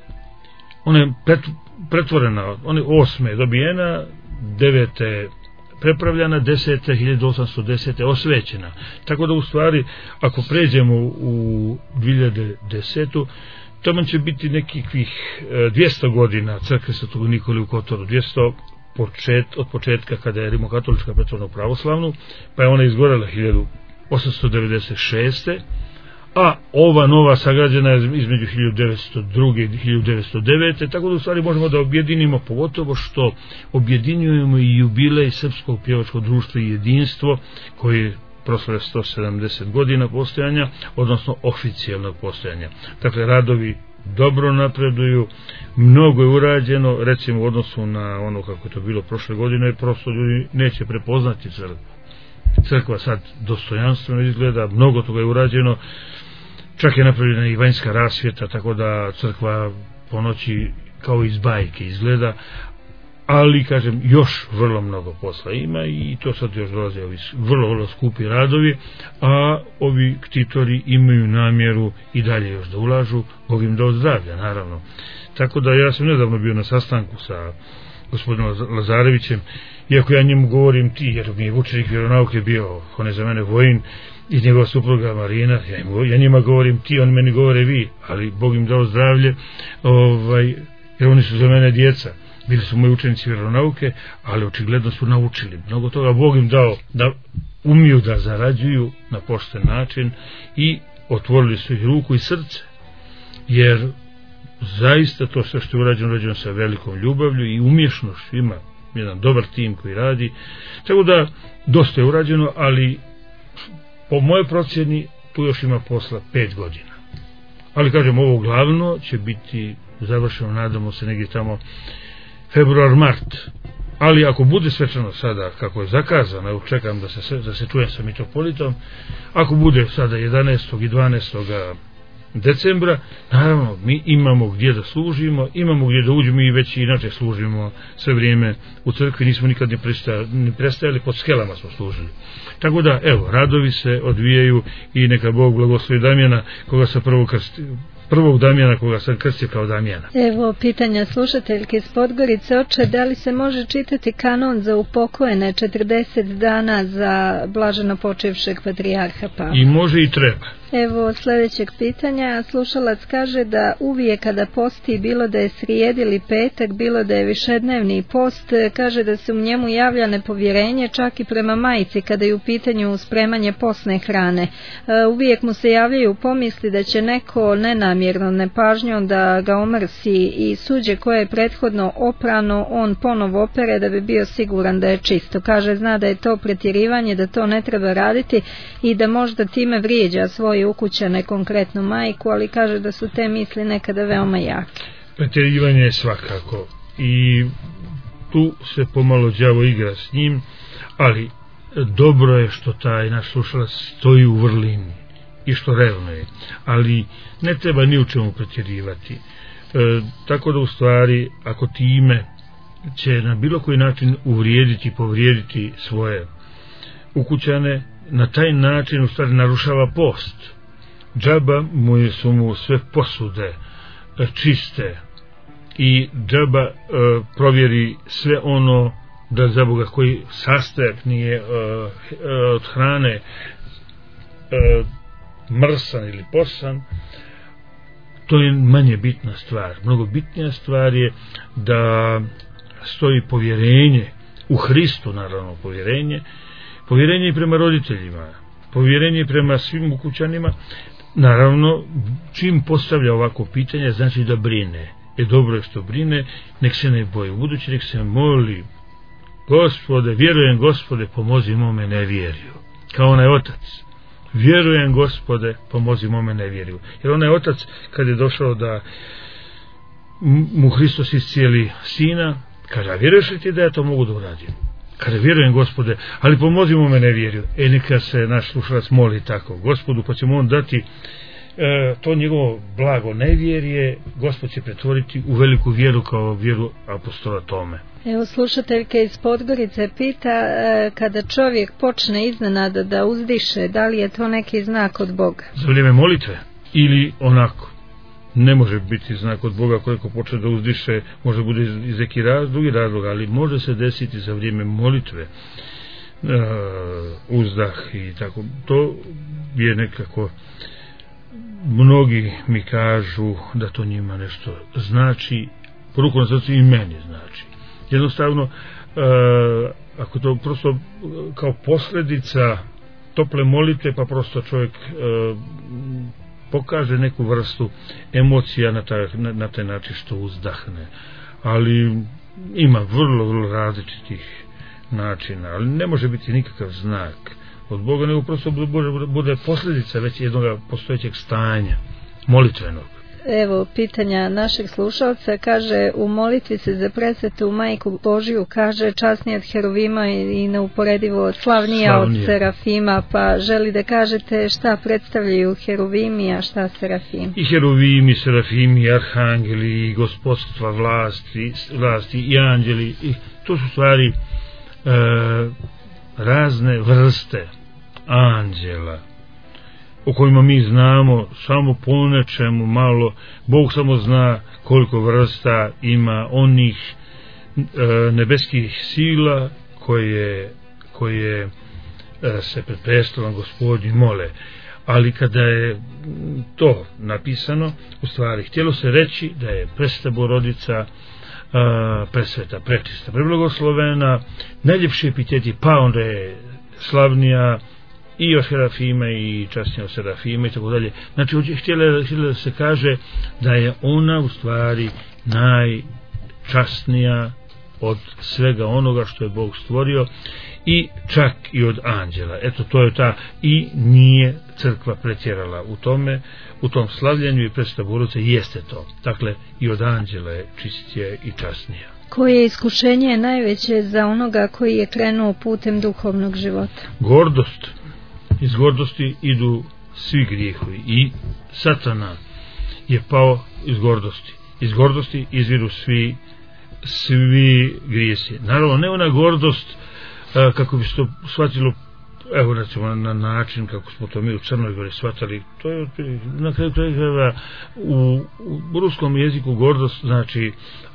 ona je pret, pretvorena, ona je osme dobijena, devete prepravljana, desete hiljadu osamsto desete osvećena. Tako da u stvari, ako pređemo u dvije hiljade desetu, tamo će biti nekih dvjesto godina crkve Svetog Nikole u Kotoru, dvjesto počet, od početka kada je rimokatolička pretvorena u pravoslavnu, pa je ona izgorela hiljadu osamsto devedeset šeste. A ova nova sagrađena je između hiljadu devetsto druge i hiljadu devetsto devete. Tako da u stvari možemo da objedinimo, pogotovo što objedinjujemo i jubilej Srpskog pjevačkog društva i jedinstvo koje je proslavlja sto sedamdeset godina postojanja, odnosno oficijalnog postojanja. Dakle, radovi dobro napreduju, mnogo je urađeno, recimo u odnosu na ono kako je to bilo prošle godine, prosto ljudi neće prepoznati crkvu. Crkva sad dostojanstveno izgleda, mnogo toga je urađeno, čak je napravljena i vanjska rasvjeta, tako da crkva po noći kao iz bajke izgleda, ali kažem još vrlo mnogo posla ima i to sad još dolaze ovi vrlo vrlo skupi radovi, a ovi ktitori imaju namjeru i dalje još da ulažu, Bog im dao zdravlja naravno. Tako da ja sam nedavno bio na sastanku sa gospodinom Lazarevićem, iako ja njemu govorim ti, jer mi je učenik vjeronauke bio, on je za mene vojin, i njegova supruga Marina, ja, im, ja njima govorim ti, oni meni govore vi, ali Bog im dao zdravlje, ovaj, jer oni su za mene djeca, bili su moji učenici vjeronauke, ali očigledno su naučili mnogo toga, Bog im dao da umiju da zarađuju na pošten način i otvorili su ih ruku i srce, jer zaista to sve što je urađeno, urađeno sa velikom ljubavlju i umješnošću, ima jedan dobar tim koji radi, tako da dosta je urađeno, ali po mojoj procjeni tu još ima posla pet godina. Ali kažem, ovo glavno će biti završeno, nadamo se, negdje tamo februar, mart. Ali ako bude svečano sada kako je zakazano, evo čekam da se, da se čujem sa mitropolitom, ako bude sada jedanaestog i dvanaestog decembra, naravno mi imamo gdje da služimo, imamo gdje da uđemo i već inače služimo sve vrijeme u crkvi, nismo nikad ne prestajali, ne prestajali, pod skelama smo služili. Tako da, evo, radovi se odvijaju i neka Bog blagoslovi Damjana, koga sa prvog krstio, prvog Damjana koga sam krstio kao Damjana. Evo pitanja slušateljke iz Podgorice. Oče, da li se može čitati kanon za upokojene četrdeset dana za blaženo počivšeg patrijarha Pavla? I može i treba. Evo sljedećeg pitanja. Slušalac kaže da uvijek kada posti, bilo da je srijed ili petak, bilo da je višednevni post, kaže da se u njemu javlja nepovjerenje čak i prema majici kada je u pitanju spremanje postne hrane. Uvijek mu se javljaju pomisli da će neko nenamjerno, nepažnjom da ga omrsi i suđe koje je prethodno oprano on ponovo opere da bi bio siguran da je čisto. Kaže, zna da je to pretjerivanje, da to ne treba raditi i da možda time vrijeđa svoje ukućane, konkretno majku, ali kaže da su te misli nekada veoma jake. Pretjerivanje je svakako i tu se pomalo đavo igra s njim, ali dobro je što taj naš slušalac stoji u vrlini i što revnuje, ali ne treba ni u čemu pretjerivati. E, tako da u stvari, ako time će na bilo koji način uvrijediti, povrijediti svoje ukućane, na taj način u stvari narušava post. Džaba mu su mu sve posude čiste i džaba e, provjeri sve ono da za Boga koji sastojak nije e, e, od hrane e, mrsan ili posan. To je manje bitna stvar. Mnogo bitnija stvar je da stoji povjerenje u Hristu, naravno povjerenje, povjerenje i prema roditeljima, povjerenje i prema svim ukućanima. Naravno, čim postavlja ovako pitanje, znači da brine. E dobro je što brine, nek se ne boji. U budući nek se moli, Gospode, vjerujem Gospode, pomozi mome nevjerju. Kao onaj otac. Vjerujem Gospode, pomozi mome nevjerju. Jer onaj otac, kad je došao da mu Hristos iscijeli sina, kaže, a vjeruješ li ti da ja to mogu da uradim? Kada vjerujem Gospode, ali pomozi mu me nevjerju. E neka se naš slušalac moli tako Gospodu, pa će mu on dati e, to njegovo blago nevjerje, Gospod će pretvoriti u veliku vjeru kao vjeru apostola Tome. Evo slušateljka iz Podgorice pita, e, kada čovjek počne iznenada da uzdiše, da li je to neki znak od Boga? Za vrijeme molitve ili onako? ne može biti znak od Boga. Koliko počne da uzdiše, može bude iz neki raz, drugi razlog, ali može se desiti za vrijeme molitve uh, uzdah i tako. To je nekako, mnogi mi kažu da to njima nešto znači, poruku na srcu i meni znači. Jednostavno, uh, ako to prosto kao posljedica tople molitve, pa prosto čovjek uh, pokaže neku vrstu emocija na taj, na, na taj način što uzdahne. Ali ima vrlo, vrlo različitih načina, ali ne može biti nikakav znak od Boga, nego prosto bude, bude posljedica već jednog postojećeg stanja molitvenog. Evo pitanja našeg slušalca, kaže: u molitvi se za presvetu Majku Božiju kaže časnija od Heruvima i neuporedivo slavnija, slavnija od Serafima, pa želi da kažete šta predstavljaju Heruvimi, a šta Serafim? I Heruvimi, Serafimi, i arhangeli, i gospodstva vlasti, vlasti i anđeli, i to su stvari e, razne vrste anđela o kojima mi znamo samo po nečemu malo. Bog samo zna koliko vrsta ima onih e, nebeskih sila koje, koje e, se pred prestolom Gospodnjim mole. Ali kada je to napisano, u stvari htjelo se reći da je presveta Bogorodica Uh, presveta, prečista, preblagoslovena, najljepši epiteti, pa onda je slavnija i od Serafima i časnija od Serafima i tako dalje. Znači, htjela, htjela da se kaže da je ona u stvari najčasnija od svega onoga što je Bog stvorio, i čak i od anđela. Eto, to je ta, i nije crkva pretjerala u tome, u tom slavljenju, i presveta Bogorodica jeste to. Dakle, i od anđela je čistija i časnija. Koje iskušenje je najveće za onoga koji je krenuo putem duhovnog života? Gordost. Iz gordosti idu svi grijehovi, i Satana je pao iz gordosti. Iz gordosti izviru svi svi grijesi. Naravno, ne ona gordost a, kako bi se to shvatilo, evo recimo na način kako smo to mi u Crnoj Gori shvatali. To je na kraju krajeva u, u ruskom jeziku gordost znači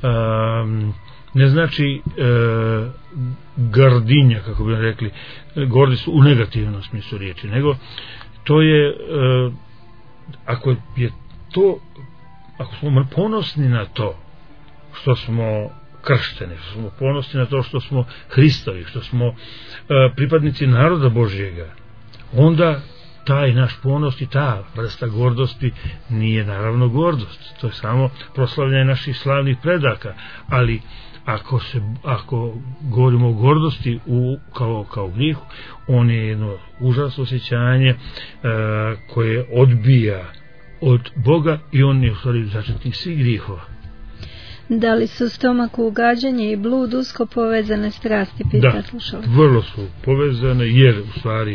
a, ne znači a, gardinja, kako bi rekli. Gordi su u negativnom smislu riječi, nego to je a, ako je to, ako smo ponosni na to što smo kršteni, što smo ponosni na to što smo Hristovi, što smo uh, pripadnici naroda Božjega, onda taj naš ponos i ta vrsta gordosti nije naravno gordost, to je samo proslavljanje naših slavnih predaka. Ali ako se ako govorimo o gordosti u, kao, kao grijehu, on je jedno užasno osjećanje uh, koje odbija od Boga, i on je u stvari začetnik svih grijehova. Da li su stomaku ugađanje i blud usko povezane strasti, pita da, slušalac? Vrlo su povezane, jer u stvari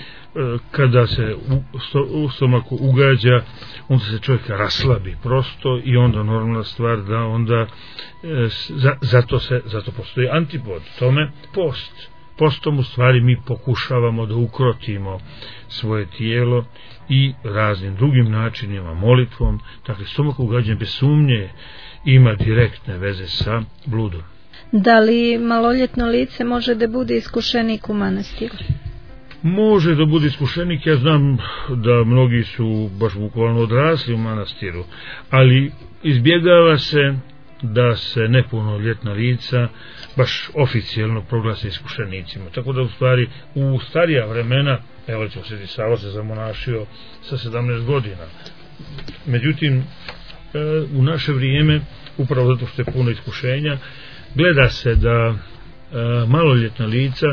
kada se u, sto, u stomaku ugađa, onda se čovjek raslabi prosto, i onda normalna stvar da onda za, zato se zato postoji antipod tome post. Postom u stvari mi pokušavamo da ukrotimo svoje tijelo i raznim drugim načinima, molitvom. Dakle, stomak ugađan bez sumnje ima direktne veze sa bludom. Da li maloljetno lice može da bude iskušenik u manastiru? Može da bude iskušenik, ja znam da mnogi su baš bukvalno odrasli u manastiru, ali izbjegava se da se nepunoljetna lica baš oficijelno proglase iskušenicima. Tako da u stvari u starija vremena, evo recimo Sveti Sava se zamonašio sa sedamnaest godina. Međutim, u naše vrijeme, upravo zato što je puno iskušenja, gleda se da maloljetna lica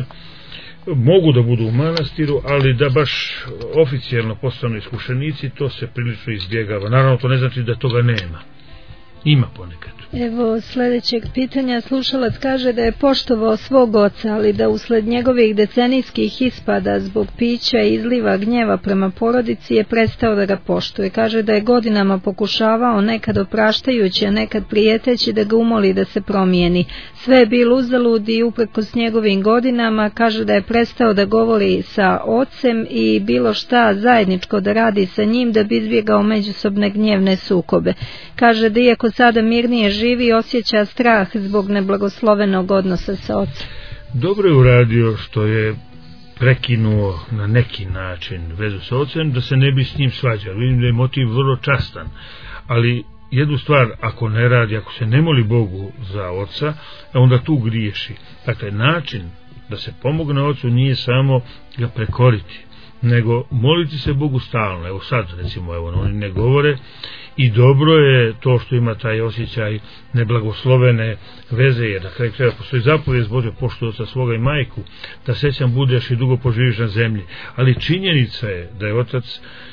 mogu da budu u manastiru, ali da baš oficijelno postanu iskušenici, to se prilično izbjegava. Naravno, to ne znači da toga nema. Ima ponekad. Evo sljedećeg pitanja, slušalac kaže da je poštovao svog oca, ali da usled njegovih decenijskih ispada zbog pića i izliva gnjeva prema porodici je prestao da ga poštuje. Kaže da je godinama pokušavao, nekad opraštajući, a nekad prijeteći da ga umoli da se promijeni. Sve je bilo uzalud i uprkos njegovim godinama kaže da je prestao da govori sa ocem i bilo šta zajedničko da radi sa njim da bi izbjegao međusobne gnjevne sukobe. Kaže da iako sada mirnije živi, osjeća strah zbog neblagoslovenog odnosa sa ocem. Dobro je uradio što je prekinuo na neki način vezu sa ocem, da se ne bi s njim svađao. Vidim da je motiv vrlo častan, ali jednu stvar ako ne radi, ako se ne moli Bogu za oca, onda tu griješi. Dakle, način da se pomogne ocu nije samo ga prekoriti, nego moliti se Bogu stalno. Evo sad recimo, evo, oni ne govore i dobro je to što ima taj osjećaj neblagoslovene veze, jer na kraju krajeva postoji zapovijest Bože poštuj oca svoga i majku, da srećan budeš i dugo poživiš na zemlji. Ali činjenica je da je otac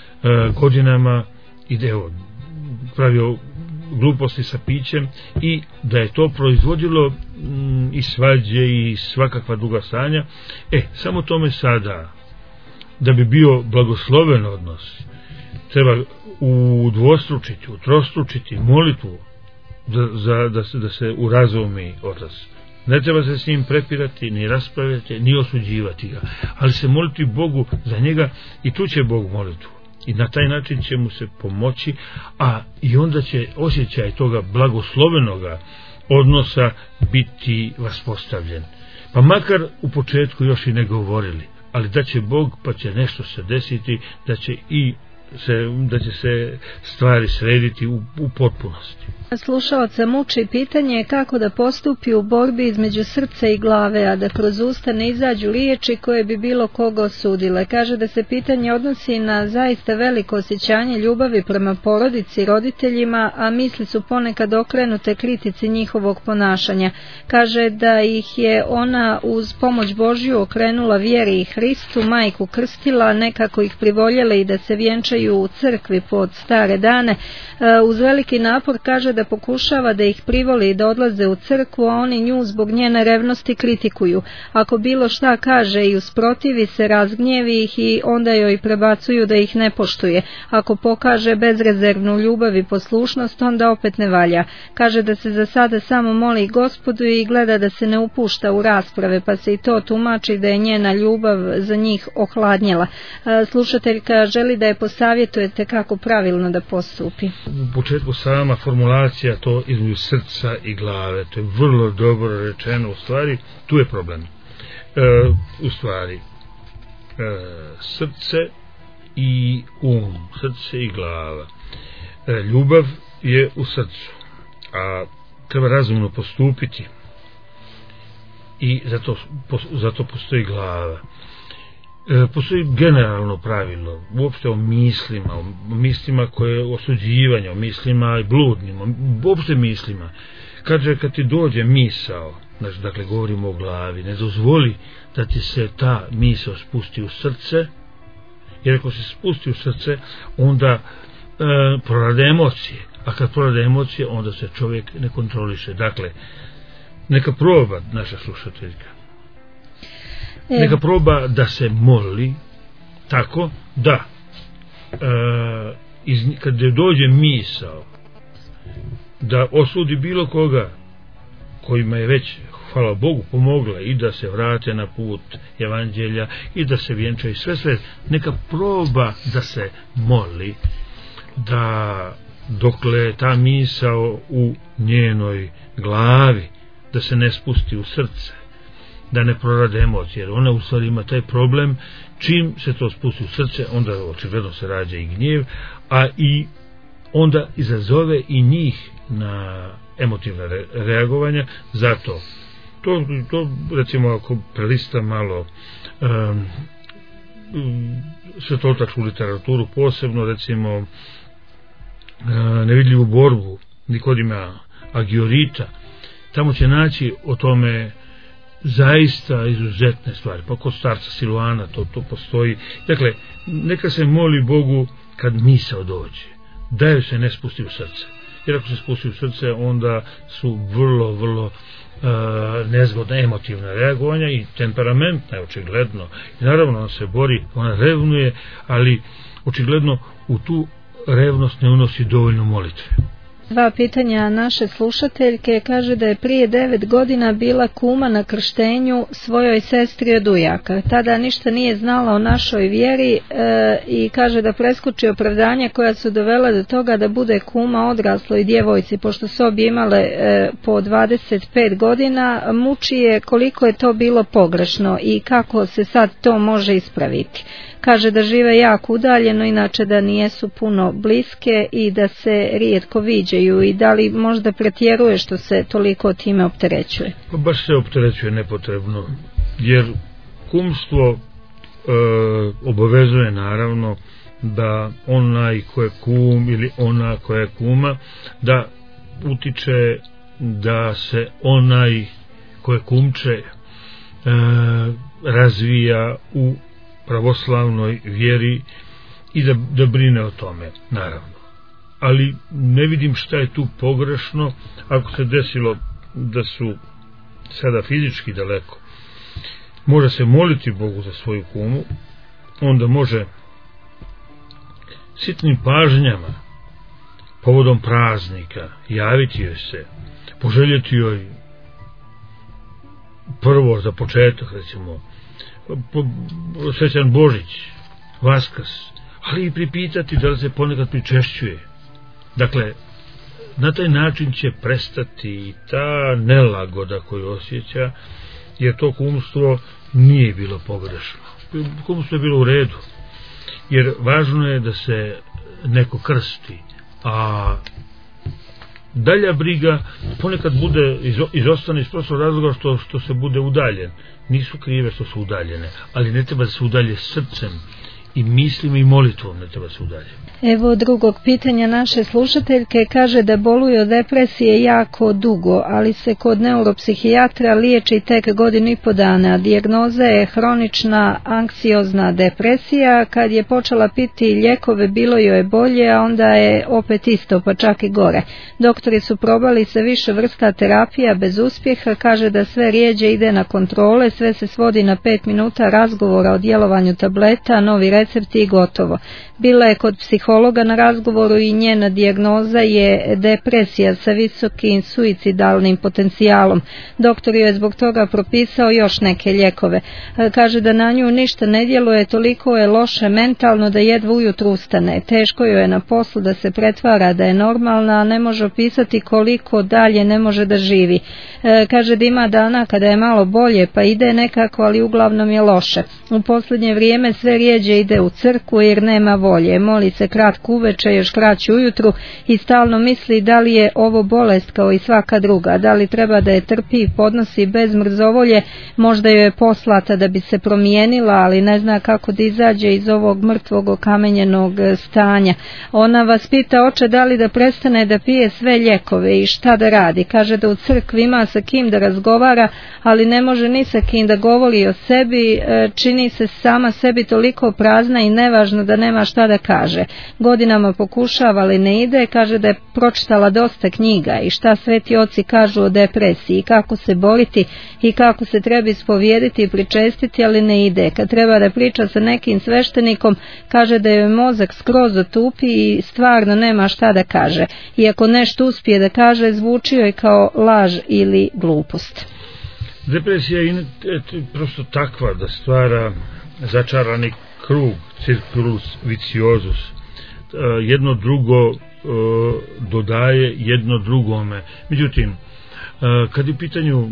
e, godinama ide pravio gluposti sa pićem i da je to proizvodilo m, i svađe i svakakva druga stanja. E, samo tome sada, da bi bio blagosloven odnos, treba udvostručiti, utrostručiti molitvu za, za, da, se, da se urazumi otac. Ne treba se s njim prepirati, ni raspravljati, ni osuđivati ga, ali se moliti Bogu za njega i tu će Bog molitvu. I na taj način će mu se pomoći, a i onda će osjećaj toga blagoslovenoga odnosa biti vaspostavljen. Pa makar u početku još i ne govorili, ali da će Bog, pa će nešto se desiti, da će i se, da će se stvari srediti u, u potpunosti. Slušaoca muči pitanje kako da postupi u borbi između srca i glave, a da kroz usta ne izađu riječi koje bi bilo koga osudile. Kaže da se pitanje odnosi na zaista veliko osjećanje ljubavi prema porodici i roditeljima, a misli su ponekad okrenute kritici njihovog ponašanja. Kaže da ih je ona uz pomoć Božju okrenula vjeri i Hristu, majku krstila, nekako ih privoljela i da se vjenčaju u crkvi pod stare dane. Uz veliki napor kaže da pokušava da ih privoli da odlaze u crkvu, a oni nju zbog njene revnosti kritikuju. Ako bilo šta kaže i usprotivi se, razgnjevi ih i onda joj prebacuju da ih ne poštuje. Ako pokaže bezrezervnu ljubav i poslušnost, onda opet ne valja. Kaže da se za sada samo moli Gospodu i gleda da se ne upušta u rasprave, pa se i to tumači da je njena ljubav za njih ohladnjela. Slušateljka želi da je posavjetujete kako pravilno da postupi. U početku sama formulacija to između srca i glave, to je vrlo dobro rečeno. U stvari tu je problem. E, u stvari e, srce i um, srce i glava. E, ljubav je u srcu, a treba razumno postupiti i zato, zato postoji glava. E, postoji generalno pravilo uopšte o mislima, o mislima koje je osuđivanje, o mislima i bludnim, uopšte mislima. Kaže, kad ti dođe misao, znači, dakle govorimo o glavi, ne dozvoli da ti se ta misao spusti u srce, jer ako se spusti u srce, onda e, prorade emocije, a kad prorade emocije, onda se čovjek ne kontroliše. Dakle, neka proba naša slušateljka, neka proba da se moli tako da e, iz, kad dođe misao da osudi bilo koga kojima je već, hvala Bogu, pomogla i da se vrate na put evanđelja i da se vjenčaju, sve sve, neka proba da se moli da dokle ta misao u njenoj glavi da se ne spusti u srce, da ne prorade emocije, jer ona u stvari ima taj problem. Čim se to spusti u srce, onda očigledno se rađa i gnjev, a i onda izazove i njih na emotivne re, reagovanja. Zato to, to recimo ako prelista malo um, svetotačku literaturu, posebno recimo uh, Nevidljivu borbu Nikodima Agiorita, tamo će naći o tome zaista izuzetne stvari. Pa kod starca Siluana to, to postoji. Dakle, neka se moli Bogu kad misao dođe, da joj se ne spusti u srce. jer ako se spusti u srce, onda su vrlo, vrlo uh, nezgodna emotivna reagovanja i temperamentna, očigledno. I naravno, on se bori, ona revnuje, ali očigledno u tu revnost ne unosi dovoljno molitve. Dva pitanja naše slušateljke. Kaže da je prije devet godina bila kuma na krštenju svojoj sestri od ujaka. Tada ništa nije znala o našoj vjeri e, i kaže da preskoči opravdanja koja su dovela do toga da bude kuma odrasloj djevojci, pošto su obje imale e, po dvadeset pet godina. Muči je koliko je to bilo pogrešno i kako se sad to može ispraviti. Kaže da žive jako udaljeno, inače da nijesu puno bliske i da se rijetko viđaju, i da li možda pretjeruje što se toliko time opterećuje? Pa baš se opterećuje nepotrebno, jer kumstvo e, obavezuje naravno da onaj ko je kum ili ona koja je kuma, da utiče da se onaj ko je kumče e, razvija u pravoslavnoj vjeri i da, da brine o tome, naravno. Ali ne vidim šta je tu pogrešno ako se desilo da su sada fizički daleko. Može se moliti Bogu za svoju kumu, onda može sitnim pažnjama povodom praznika javiti joj se, poželjeti joj prvo za početak, recimo po, srećan Božić, Vaskrs, ali i pripitati da li se ponekad pričešćuje. Dakle, na taj način će prestati ta nelagoda koju osjeća, jer to kumstvo nije bilo pogrešno. Kumstvo je bilo u redu, jer važno je da se neko krsti, a dalja briga ponekad bude izostane iz prostog razloga što, što se bude udaljen. Nisu krive što su udaljene, ali ne treba da se udalje srcem i mislima i molitvom, ne treba se udalje. Evo drugog pitanja naše slušateljke. Kaže da boluje od depresije jako dugo, ali se kod neuropsihijatra liječi tek godinu i po dana. Dijagnoza je hronična anksiozna depresija. Kad je počela piti lijekove, bilo joj je bolje, a onda je opet isto, pa čak i gore. Doktori su probali sa više vrsta terapija bez uspjeha. Kaže da sve rijeđe ide na kontrole, sve se svodi na pet minuta razgovora o djelovanju tableta, novi recepti i gotovo. Bila je kod psihologa na razgovoru i njena dijagnoza je depresija sa visokim suicidalnim potencijalom. Doktor joj je zbog toga propisao još neke lijekove. Kaže da na nju ništa ne djeluje, toliko je loše mentalno da jedva ujutro ustane. Teško joj je na poslu da se pretvara da je normalna, a ne može opisati koliko dalje ne može da živi. Kaže da ima dana kada je malo bolje pa ide nekako, ali uglavnom je loše. U posljednje vrijeme sve rijeđe ide u crkvu jer nema volje. Moli se kratko uveče, još kraće ujutru i stalno misli da li je ovo bolest kao i svaka druga, da li treba da je trpi i podnosi bez mrzovolje. Možda joj je poslata da bi se promijenila, ali ne zna kako da izađe iz ovog mrtvog okamenjenog stanja. Ona vas pita, oče, da li da prestane da pije sve lijekove i šta da radi. Kaže da u crkvi ima sa kim da razgovara, ali ne može ni sa kim da govori o sebi. Čini se sama sebi toliko prazna i nevažno da nema šta da kaže. Godinama pokušava, ali ne ide. Kaže da je pročitala dosta knjiga i šta sveti oci kažu o depresiji, kako se boriti i kako se treba ispovijediti i pričestiti, ali ne ide. Kad treba da priča sa nekim sveštenikom, kaže da joj mozak skroz otupi i stvarno nema šta da kaže. I ako nešto uspije da kaže, zvuči joj kao laž ili glupost. Depresija je prosto takva da stvara začarani krug, circulus viciosus. Jedno drugo dodaje jedno drugome. Međutim, kad je u pitanju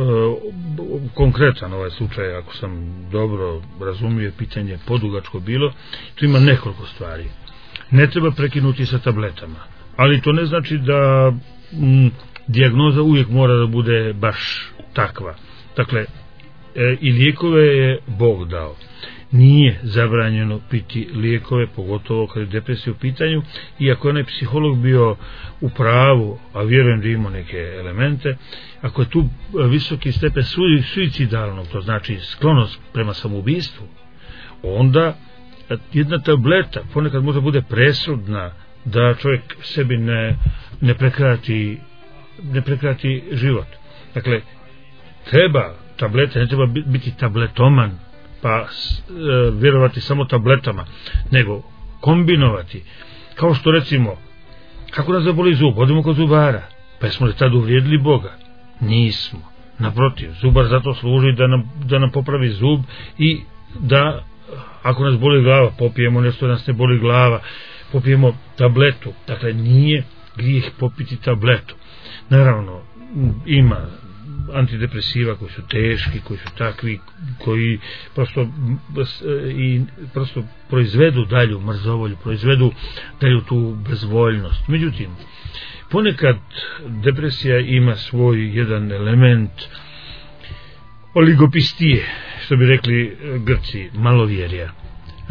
konkretan ovaj slučaj, ako sam dobro razumio, pitanje podugačko bilo, tu ima nekoliko stvari. Ne treba prekinuti sa tabletama, ali to ne znači da m, dijagnoza uvijek mora da bude baš takva. Dakle, e, i lijekove je Bog dao. Nije zabranjeno piti lijekove, pogotovo kad je depresija u pitanju, iako je onaj psiholog bio u pravu, a vjerujem da ima neke elemente, ako je tu visoki stepen suicidalnog, to znači sklonost prema samoubistvu, onda jedna tableta ponekad može bude presudna da čovjek sebi ne, ne prekrati ne prekrati život. Dakle, treba tablete, ne treba biti tabletoman pa e, vjerovati samo tabletama, nego kombinovati. Kao što recimo, kako nas zaboli zub, odemo kod zubara, pa jesmo li tad uvrijedili Boga? Nismo. Naprotiv, zubar zato služi da nam, da nam popravi zub i da, ako nas boli glava, popijemo nešto da nas ne boli glava, popijemo tabletu. Dakle, nije grijeh popiti tabletu. Naravno, ima antidepresiva koji su teški, koji su takvi, koji prosto i prosto proizvedu dalju mrzovolju, proizvedu dalju tu bezvoljnost. Međutim, ponekad depresija ima svoj jedan element oligopistije, što bi rekli Grci, malovjerja. E,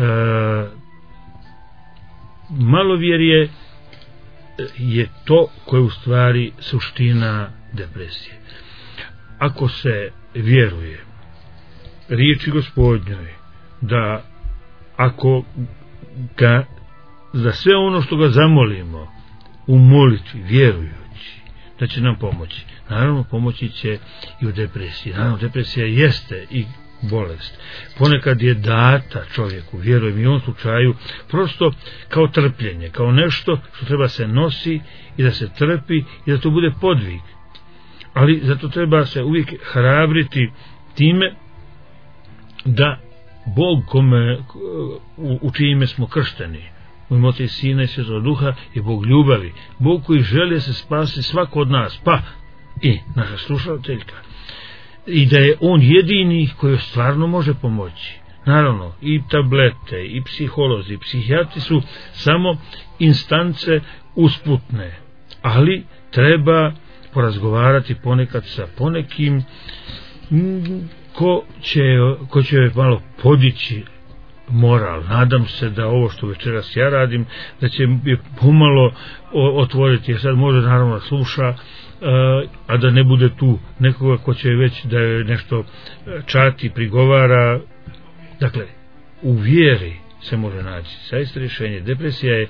malovjerje je to koje u stvari suština depresije. Ako se vjeruje riječi Gospodnjoj da ako ga za sve ono što ga zamolimo u molitvi vjerujući da će nam pomoći, naravno pomoći će i u depresiji. Naravno, depresija jeste i bolest, ponekad je data čovjeku, vjerujem, i u ovom slučaju prosto kao trpljenje, kao nešto što treba se nosi i da se trpi i da to bude podvig. Ali zato treba se uvijek hrabriti time da Bog kome, u, u čijime smo kršteni, u ime Oca i Sina i Svetoga Duha, je Bog ljubavi, Bog koji želi se spasi svako od nas, pa i naša slušateljka, i da je on jedini koji stvarno može pomoći. Naravno, i tablete, i psiholozi, i psihijatri su samo instance usputne, ali treba porazgovarati ponekad sa ponekim ko će, ko će malo podići moral. Nadam se da ovo što večeras ja radim, da će je pomalo otvoriti, jer sad može naravno da sluša, a da ne bude tu nekoga ko će već da je nešto čati, prigovara. Dakle, u vjeri se može naći zaista rješenje. Depresija je e,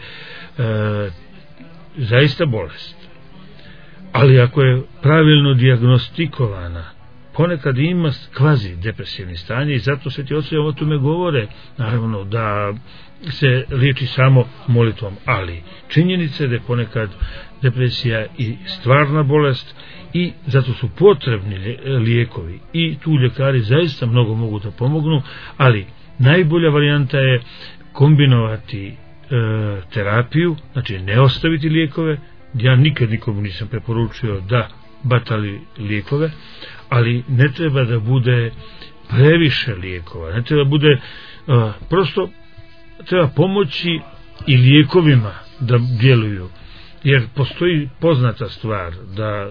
zaista bolest, ali ako je pravilno dijagnostikovana, ponekad ima kvazi depresivni stanje i zato Sveti oci o tome govore, naravno da se liječi samo molitvom, ali činjenica je da je ponekad depresija i stvarna bolest i zato su potrebni lijekovi i tu ljekari zaista mnogo mogu da pomognu, ali najbolja varijanta je kombinovati e, terapiju, znači ne ostaviti lijekove. Ja nikad nikomu nisam preporučio da batali lijekove, ali ne treba da bude previše lijekova, ne treba da bude uh, prosto treba pomoći i lijekovima da djeluju, jer postoji poznata stvar da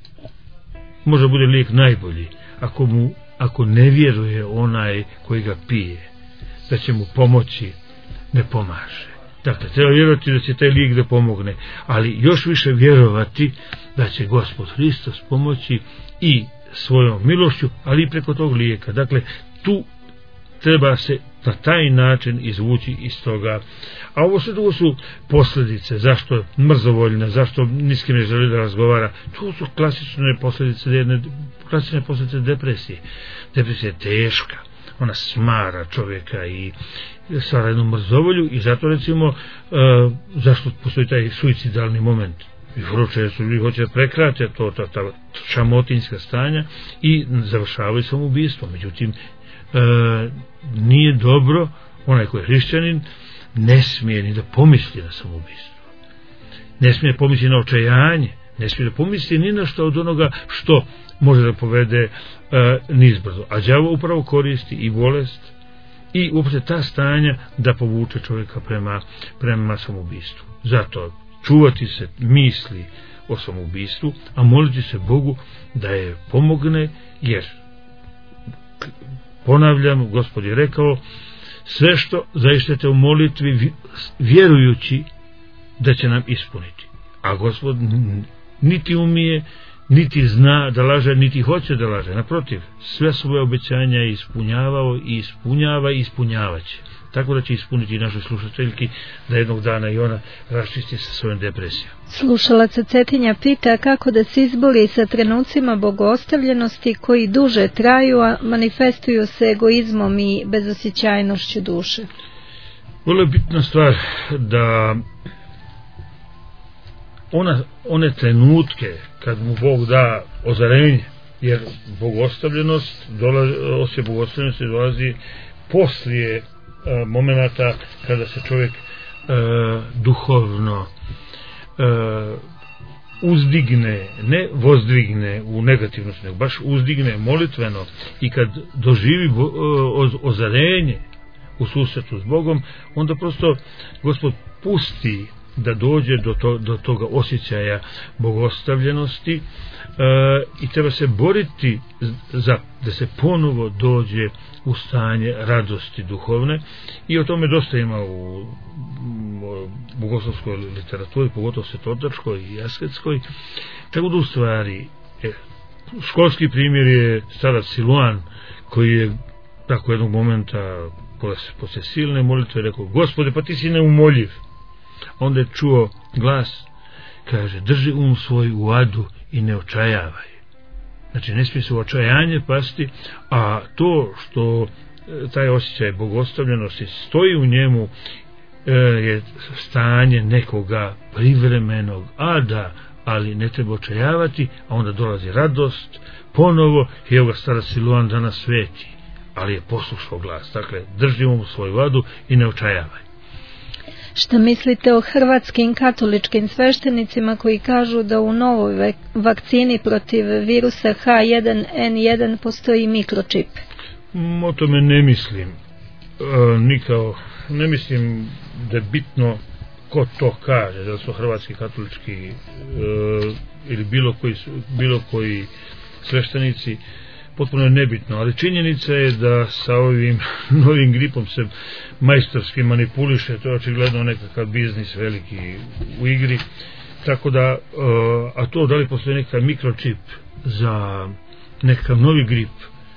može bude lijek najbolji ako mu ako ne vjeruje onaj koji ga pije da će mu pomoći, ne pomaže. Dakle, treba vjerovati da će taj lijek da pomogne, ali još više vjerovati da će Gospod Hristos pomoći i svojom milošću, ali i preko tog lijeka. Dakle, tu treba se na taj način izvući iz toga. A ovo sve drugo su posljedice, zašto mrzovoljna, zašto niski ne želi da razgovara. To su klasične posljedice, jedne, klasične posljedice depresije. Depresija je teška, ona smara čovjeka i stvara jednu mrzovolju i zato recimo uh, zašto postoji taj suicidalni moment. I vrlo često ljudi hoće da prekrate to, ta, ta šamotinska stanja i završavaju samoubistvom. Međutim, e, nije dobro, onaj koji je hrišćanin ne smije ni da pomisli na samoubistvo, ne smije pomisli na očajanje, ne smije da pomisli ni na što od onoga što može da povede e, nizbrdo. A đavo upravo koristi i bolest i uopšte ta stanja da povuče čovjeka prema, prema samoubistvu. Zato čuvati se misli o samoubistvu, a moliti se Bogu da je pomogne, jer ponavljam, Gospod je rekao sve što zaištete u molitvi vjerujući da će nam ispuniti. A Gospod niti umije, niti zna da laže, niti hoće da laže. Naprotiv, sve svoje obećanja je ispunjavao i ispunjava i ispunjavaće. Tako da će ispuniti našoj slušateljki da jednog dana i ona raščisti sa svojom depresijom. Slušalac Cetinja pita kako da se izbori sa trenucima bogoostavljenosti koji duže traju, a manifestuju se egoizmom i bezosjećajnošću duše. Vrlo je bitna stvar da ona, one trenutke kad mu Bog da ozarenje, jer bogostavljenost dolazi, osje bogostavljenosti dolazi poslije e, momenata kada se čovjek e, duhovno e, uzdigne, ne vozdvigne u negativnost, nego baš uzdigne molitveno i kad doživi bo, o, ozarenje u susretu s Bogom, onda prosto Gospod pusti da dođe do, to, do toga osjećaja bogostavljenosti e, i treba se boriti za da se ponovo dođe u stanje radosti duhovne, i o tome dosta ima u, u bogoslovskoj literaturi, pogotovo svetotačkoj i asketskoj. Tako da u stvari je, školski primjer je starac Siluan, koji je tako jednog momenta posle silne molitve rekao: Gospode, pa ti si neumoljiv. Onda je čuo glas, kaže: drži um svoj u adu i ne očajavaj. Znači, ne smije se u očajanje pasti, a to što taj osjećaj bogostavljenosti stoji u njemu e, je stanje nekoga privremenog ada, ali ne treba očajavati, a onda dolazi radost ponovo. I evo ga starac Siluan danas sveti, ali je poslušao glas. Dakle, drži um svoju vadu i ne očajavaj. Šta mislite o hrvatskim katoličkim sveštenicima koji kažu da u novoj vakcini protiv virusa H jedan N jedan postoji mikročip? O tome ne mislim. E, nikao, ne mislim da je bitno ko to kaže, da su hrvatski katolički e, ili bilo koji, bilo koji sveštenici. Potpuno je nebitno, ali činjenica je da sa ovim novim gripom se majstorski manipuliše, to je očigledno nekakav biznis veliki u igri, tako da, a to da li postoji nekakav mikročip za nekakav novi grip,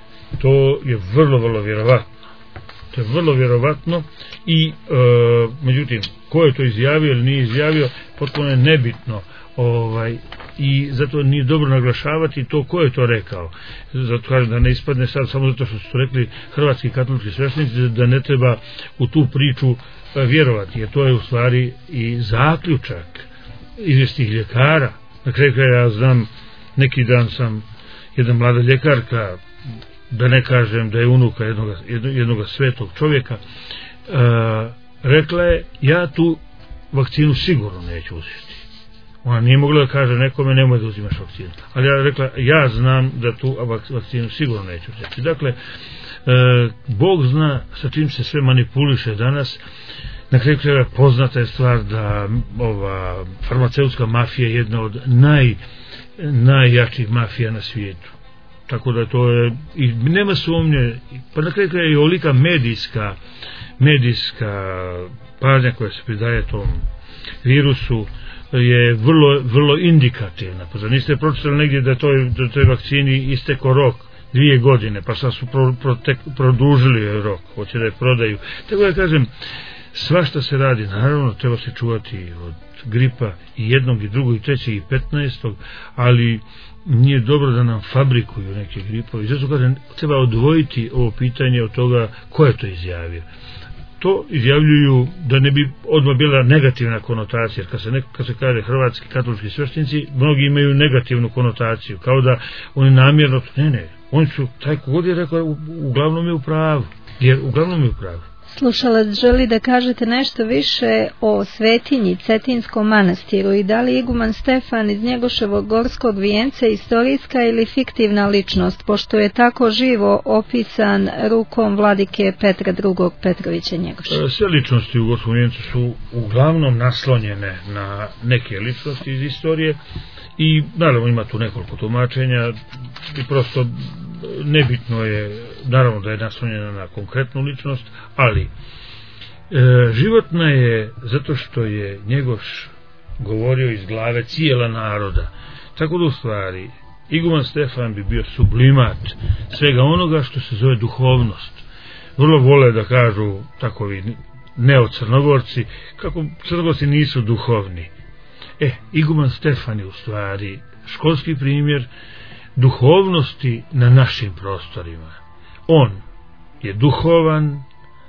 to je vrlo, vrlo vjerovatno. To je vrlo vjerovatno i e, međutim, ko je to izjavio ili nije izjavio, potpuno je nebitno. Ovaj, i zato nije dobro naglašavati to ko je to rekao. Zato kažem da ne ispadne sad samo zato što su rekli hrvatski katolički sveštenici da ne treba u tu priču vjerovati, jer to je u stvari i zaključak izvjesnih ljekara. Na kraju kraja ja znam, neki dan sam jedna mlada ljekarka, da ne kažem da je unuka jednog, jednog svetog čovjeka, uh, rekla je: ja tu vakcinu sigurno neću uzeti. Ona nije mogla da kaže nekome: nemoj da uzimaš vakcinu. Ali ja rekla: ja znam da tu vakcinu sigurno neću uzeti. Dakle, e, Bog zna sa čim se sve manipuliše danas. Na kraju krajeva poznata je stvar da ova farmaceutska mafija je jedna od naj, najjačih mafija na svijetu. Tako da to je, i nema sumnje, pa na kraju krajeva i olika medijska medijska pažnja koja se pridaje tom virusu je vrlo, vrlo indikativna. Pa zar niste pročitali negdje da toj, da toj vakcini isteko rok dvije godine, pa sad su pro, pro, tek, produžili rok, hoće da je prodaju. Tako da kažem, svašta se radi, naravno treba se čuvati od gripa i jednog i drugog i trećeg i petnaestog, ali nije dobro da nam fabrikuju neke gripovi. Zato kažem, treba odvojiti ovo pitanje od toga ko je to izjavio. To izjavljuju da ne bi odmah bila negativna konotacija, kad se, ne, kad se kaže hrvatski katolički sveštenici, mnogi imaju negativnu konotaciju, kao da oni namjerno, ne ne, oni su, taj kogod je rekao, u, uglavnom je u pravu, jer uglavnom je u pravu. Slušalac želi da kažete nešto više o Svetinji, Cetinskom manastiru, i da li iguman Stefan iz Njegoševog Gorskog vijenca istorijska ili fiktivna ličnost, pošto je tako živo opisan rukom vladike Petra drugog Petrovića Njegoša. Sve ličnosti u Gorskom vijencu su uglavnom naslonjene na neke ličnosti iz istorije i naravno ima tu nekoliko tumačenja i prosto nebitno je, naravno da je naslonjena na konkretnu ličnost, ali e, životna je zato što je Njegoš govorio iz glave cijela naroda. Tako da u stvari Iguman Stefan bi bio sublimat svega onoga što se zove duhovnost. Vrlo vole da kažu takovi neocrnogorci kako crnogorci nisu duhovni. E, Iguman Stefan je u stvari školski primjer duhovnosti na našim prostorima. On je duhovan,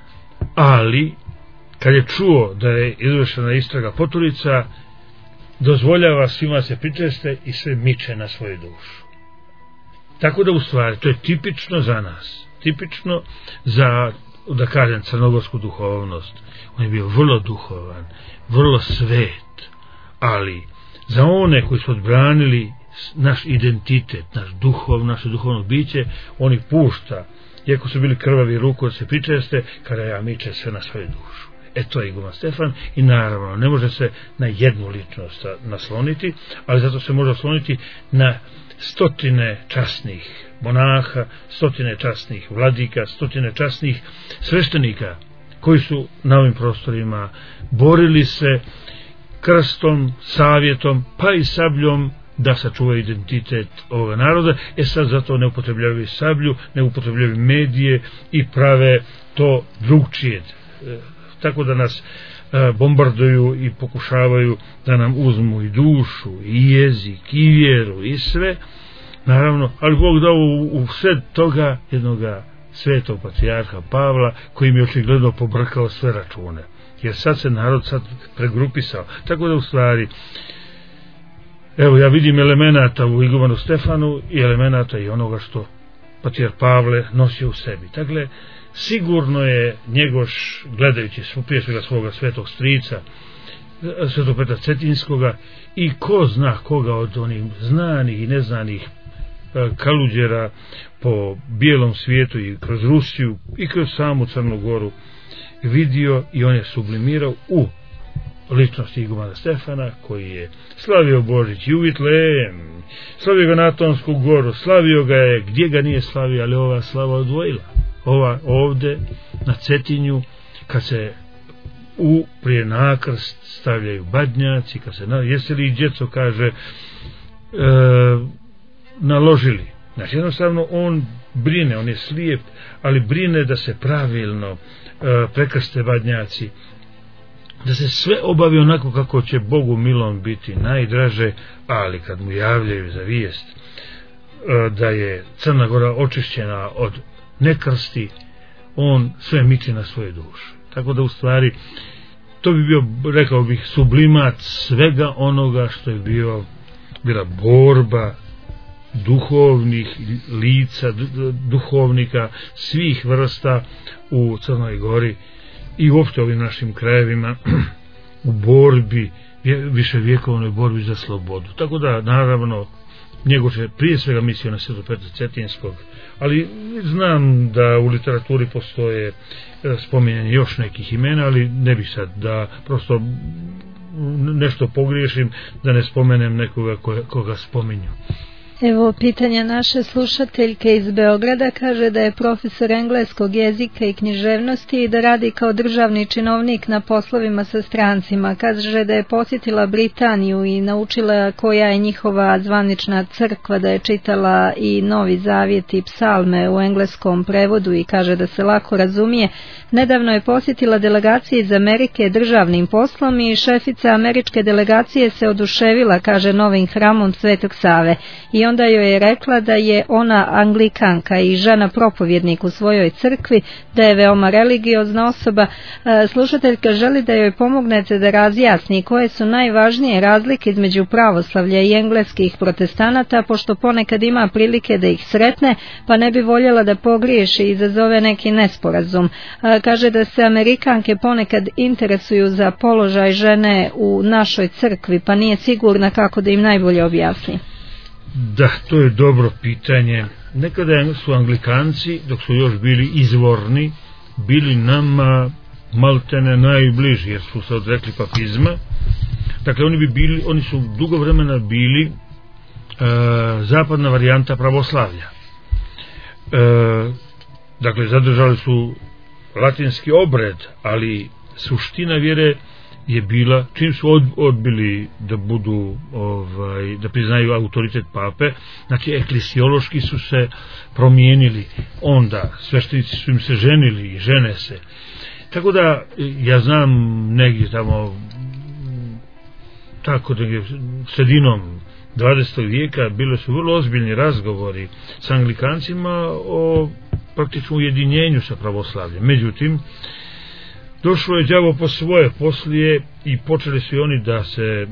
ali kad je čuo da je izvršena istraga poturica, dozvoljava svima se pričeste i sve miče na svoju dušu. Tako da u stvari to je tipično za nas, tipično za, da kažem, crnogorsku duhovnost. On je bio vrlo duhovan, vrlo svet, ali za one koji su odbranili naš identitet, naš duhov, naše duhovno biće, oni pušta, iako su bili krvavi ruku da se pričeste, kada ja miče sve na svoju dušu. E, to je Iguman Stefan i naravno ne može se na jednu ličnost nasloniti, ali zato se može osloniti na stotine časnih monaha, stotine časnih vladika, stotine časnih sveštenika koji su na ovim prostorima borili se krstom, savjetom, pa i sabljom da sačuvaju identitet ovoga naroda. E sad zato ne upotrebljavaju sablju, ne upotrebljavaju medije i prave to drugčije. Tako da nas bombarduju i pokušavaju da nam uzmu i dušu, i jezik, i vjeru, i sve. Naravno, ali Bog dao u, u sred toga jednoga svetog patrijarha Pavla, koji mi je očigledno pobrkao sve račune. Jer sad se narod sad pregrupisao. Tako da u stvari, evo, ja vidim elemenata u Igumanu Stefanu i elemenata i onoga što patrijarh Pavle nosio u sebi. Dakle, sigurno je Njegoš, gledajući prije svega svoga svetog strica, svetog Petra Cetinskoga, i ko zna koga od onih znanih i neznanih kaluđera po bijelom svijetu i kroz Rusiju i kroz samu Crnu Goru vidio, i on je sublimirao u ličnosti Igumana Stefana, koji je slavio Božić i u Vitlejem, slavio ga na Atonsku goru, slavio ga je gdje ga nije slavio, ali ova slava odvojila. Ova ovde na Cetinju, kad se u prije nakrst stavljaju badnjaci, kad se na, jesi li djeco, kaže, e, naložili. Znači jednostavno on brine, on je slijep, ali brine da se pravilno e, prekrste badnjaci, da se sve obavi onako kako će Bogu milom biti najdraže, ali kad mu javljaju za vijest e, da je Crna Gora očišćena od nekrsti, on sve miče na svoje duše. Tako da u stvari to bi bio, rekao bih, sublimat svega onoga što je bio, bila borba duhovnih lica, duhovnika svih vrsta u Crnoj Gori i uopšte ovim našim krajevima u borbi, viševjekovnoj borbi za slobodu. Tako da naravno Njegoš je prije svega mislio na svetog Petra Cetinskog, ali znam da u literaturi postoje spominjanje još nekih imena, ali ne bih sad da prosto nešto pogriješim, da ne spomenem nekoga koga, koga spominju. Evo pitanja naše slušateljke iz Beograda, kaže da je profesor engleskog jezika i književnosti i da radi kao državni činovnik na poslovima sa strancima. Kaže da je posjetila Britaniju i naučila koja je njihova zvanična crkva, da je čitala i Novi Zavjet i psalme u engleskom prevodu i kaže da se lako razumije. Nedavno je posjetila delegacije iz Amerike državnim poslom i šefica američke delegacije se oduševila, kaže, novim hramom Svetog Save. I onda joj je rekla da je ona anglikanka i žena propovjednik u svojoj crkvi, da je veoma religiozna osoba. Slušateljka želi da joj pomognete da razjasni koje su najvažnije razlike između pravoslavlja i engleskih protestanata, pošto ponekad ima prilike da ih sretne, pa ne bi voljela da pogriješi i izazove neki nesporazum. Kaže da se Amerikanke ponekad interesuju za položaj žene u našoj crkvi, pa nije sigurna kako da im najbolje objasni. Da, to je dobro pitanje. Nekada su Anglikanci, dok su još bili izvorni, bili nama maltene najbliži, jer su se odrekli papizma. Dakle, oni bi bili, oni su dugo vremena bili e, zapadna varijanta pravoslavlja. E, dakle, zadržali su latinski obred, ali suština vjere je bila, čim su od, odbili da budu, ovaj, da priznaju autoritet pape, znači eklesiološki su se promijenili, onda sveštenici su im se ženili i žene se. Tako da ja znam negdje tamo tako da je sredinom dvadesetog vijeka bile su vrlo ozbiljni razgovori s Anglikancima o praktično ujedinjenju sa pravoslavljem. Međutim, došlo je đavo po svoje poslije i počeli su i oni da se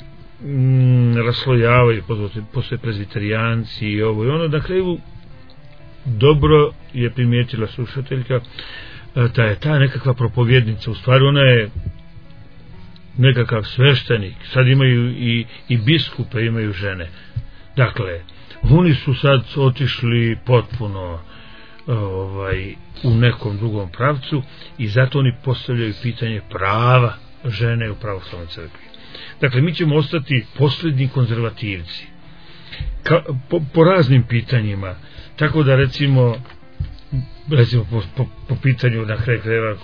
mm, raslojavaju, postoje prezbiterijanci i ovo i ono. Na kraju dobro je primijetila slušateljka da je ta nekakva propovjednica, u stvari ona je nekakav sveštenik, sad imaju i, i biskupe imaju žene. Dakle, oni su sad otišli potpuno ovaj, u nekom drugom pravcu i zato oni postavljaju pitanje prava žene u pravoslavnoj crkvi. Dakle, mi ćemo ostati posljednji konzervativci Ka, po, po raznim pitanjima, tako da recimo recimo po, po, po pitanju na kraju krajeva,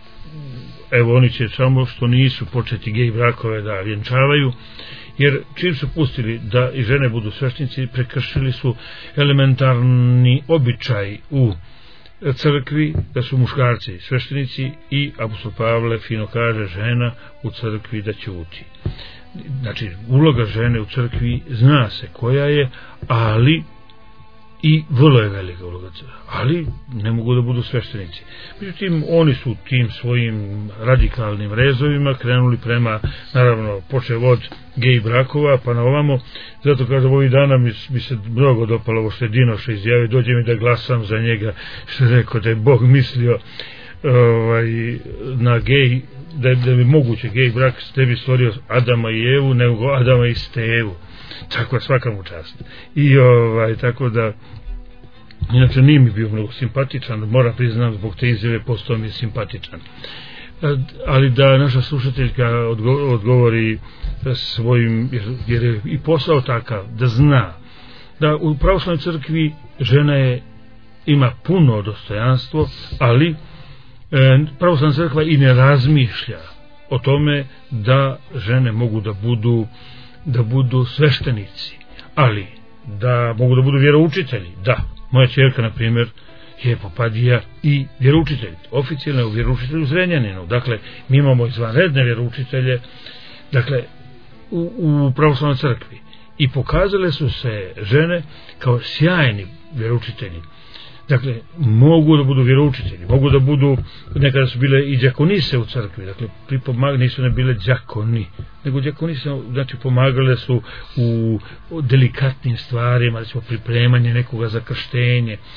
evo oni će samo što nisu početi gej brakove da vjenčavaju, jer čim su pustili da i žene budu sveštenici, prekršili su elementarni običaj u crkvi da su muškarci sveštenici i apostol Pavle fino kaže žena u crkvi da ćuti. Znači uloga žene u crkvi zna se koja je, ali i vrlo je velika uloga, ali ne mogu da budu sveštenici. Međutim, oni su tim svojim radikalnim rezovima krenuli prema, naravno, počev od gej brakova pa na ovamo. Zato kažem, ovih dana mi, mi se mnogo dopalo ovo što je Dinoša izjavio, dođe mi da glasam za njega, što je rekao da je Bog mislio ovaj, na gej, da je, da je moguće gej brak, ne bi stvorio Adama i Evu, nego Adama i Stevu. Tako je, svaka mu čast. I ovaj, tako da inače nije mi bio mnogo simpatičan, moram priznam, zbog te izjave postao mi je simpatičan. Ali da naša slušateljka odgo- odgovori svojim, jer, jer je i posao takav, da zna da u pravoslavnoj crkvi žena je, ima puno dostojanstvo, ali e, pravoslavna crkva i ne razmišlja o tome da žene mogu da budu da budu sveštenici, ali da mogu da budu vjeroučitelji. Da, moja ćerka na primjer je popadija i vjeroučitelj, oficijalno je vjeroučitelj u Zrenjaninu. Dakle, mi imamo izvanredne vjeroučitelje, dakle, u, u pravoslavnoj crkvi, i pokazale su se žene kao sjajni vjeroučitelji. Dakle, mogu da budu vjeroučitelji, mogu da budu, nekada su bile i đakonise u crkvi, dakle, pripomag, nisu ne bile đakoni, nego đakonise, znači, pomagale su u, u delikatnim stvarima, recimo pripremanje nekoga za krštenje, e,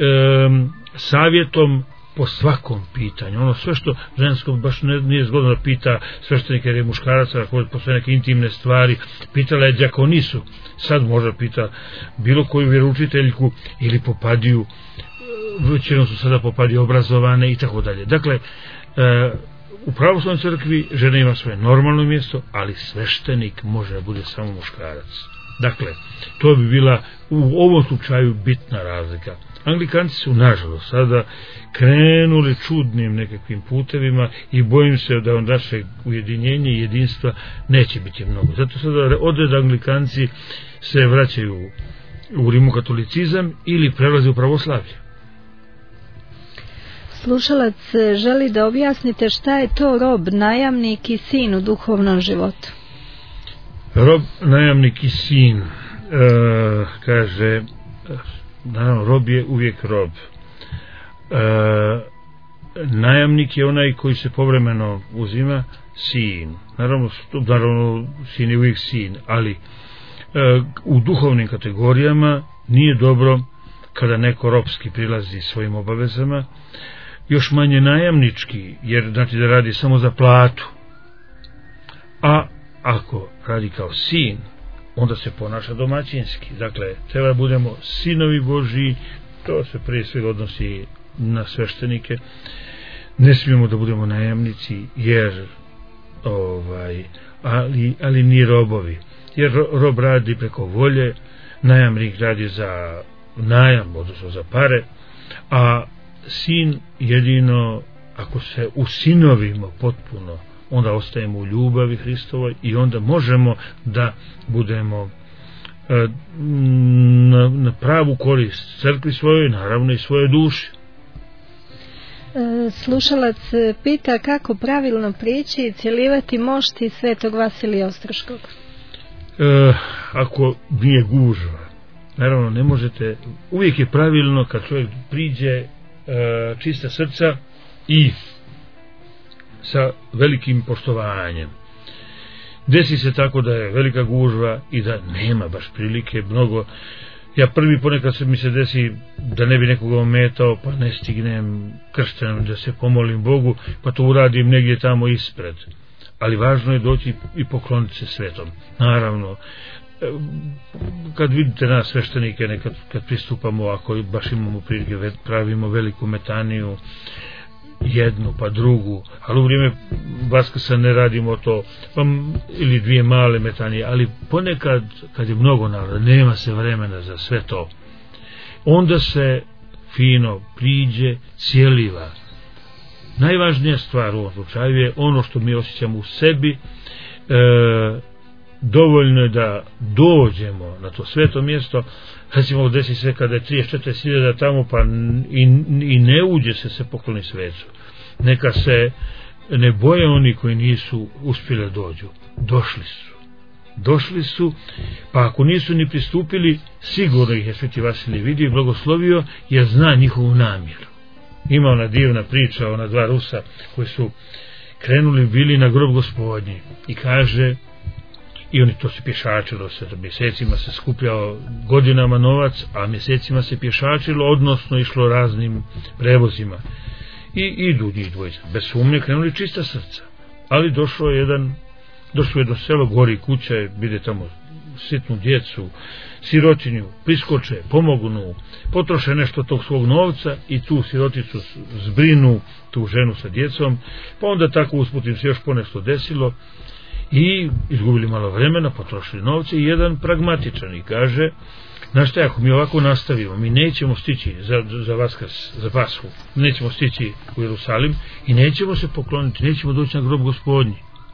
savjetom po svakom pitanju, ono sve što žensko baš ne, nije zgodno da pita sveštenika jer je muškarac, ako postoje neke intimne stvari, pitala je đakonisu, sad možda pita bilo koju vjeroučiteljku ili popadiju, većinom su sada popadi obrazovane i tako dalje. Dakle, e, u pravoslavnoj crkvi žena ima svoje normalno mjesto, ali sveštenik može da bude samo muškarac. Dakle, to bi bila u ovom slučaju bitna razlika. Anglikanci su nažalost sada krenuli čudnim nekakvim putevima i bojim se da od našeg ujedinjenja i jedinstva neće biti mnogo. Zato sada odred Anglikanci se vraćaju u rimokatolicizam ili prelaze u pravoslavlje. Slušalac želi da objasnite šta je to rob, najamnik i sin u duhovnom životu. Rob, najamnik i sin, e, kaže, naravno, rob je uvijek rob. E, najamnik je onaj koji se povremeno uzima, sin. Naravno, naravno sin je uvijek sin, ali e, u duhovnim kategorijama nije dobro kada neko robski prilazi svojim obavezama, još manje najamnički, jer znači da radi samo za platu. A ako radi kao sin, onda se ponaša domaćinski. Dakle, treba da budemo sinovi Božji, to se prije svega odnosi na sveštenike. Ne smijemo da budemo najamnici, jer ovaj, ali, ali ni robovi. Jer rob radi preko volje, najamnik radi za najam, odnosno za pare, a sin jedino ako se usinovimo potpuno onda ostajemo u ljubavi Hristovoj i onda možemo da budemo na, na pravu korist crkvi svojoj, naravno i svoje duši. Slušalac pita kako pravilno prići i cjelivati mošti svetog Vasilija Ostroškog. E, ako nije gužva, naravno ne možete, uvijek je pravilno kad čovjek priđe e, čista srca i sa velikim poštovanjem. Desi se tako da je velika gužva i da nema baš prilike mnogo. Ja prvi ponekad se mi se desi da ne bi nekoga ometao, pa ne stignem krštenom da se pomolim Bogu, pa to uradim negdje tamo ispred. Ali važno je doći i pokloniti se svetom. Naravno, kad vidite nas sveštenike, nekad kad pristupamo, ako baš imamo prilike, pravimo veliku metaniju, jednu pa drugu, ali u vrijeme Vaskrsa ne radimo to, pa, ili dvije male metanije, ali ponekad kad je mnogo naroda, nema se vremena za sve to, onda se fino priđe, cijeliva. Najvažnija stvar u ovom slučaju je ono što mi osjećamo u sebi. e, dovoljno je da dođemo na to sveto mjesto. Recimo desi se kada je trideset četiri hiljade tamo, pa i, i ne uđe se se pokloni svecu. Neka se ne boje oni koji nisu uspjeli da dođu. Došli su. Došli su, pa ako nisu ni pristupili, sigurno ih je Sveti Vasilij vidio i blagoslovio, jer zna njihovu namjeru. Ima ona divna priča, ona dva Rusa koji su krenuli, bili na grob Gospodnji i kaže, i oni to se pješačilo, se mjesecima se skupljao godinama novac, a mjesecima se pješačilo, odnosno išlo raznim prevozima. I idu njih dvojica, bez sumnje krenuli čista srca. Ali došlo je jedan, došlo je do selo, gori kuća, vide tamo sitnu djecu, sirotinju, priskoče, pomognu, potroše nešto tog svog novca i tu siroticu zbrinu, tu ženu sa djecom, pa onda tako usputim se još ponešto desilo i izgubili malo vremena, potrošili novce i jedan pragmatičan i kaže, znaš šta, ako mi ovako nastavimo, mi nećemo stići za, za Vaskrs, za Pashu, nećemo stići u Jerusalim i nećemo se pokloniti, nećemo doći na grob Gospodnji.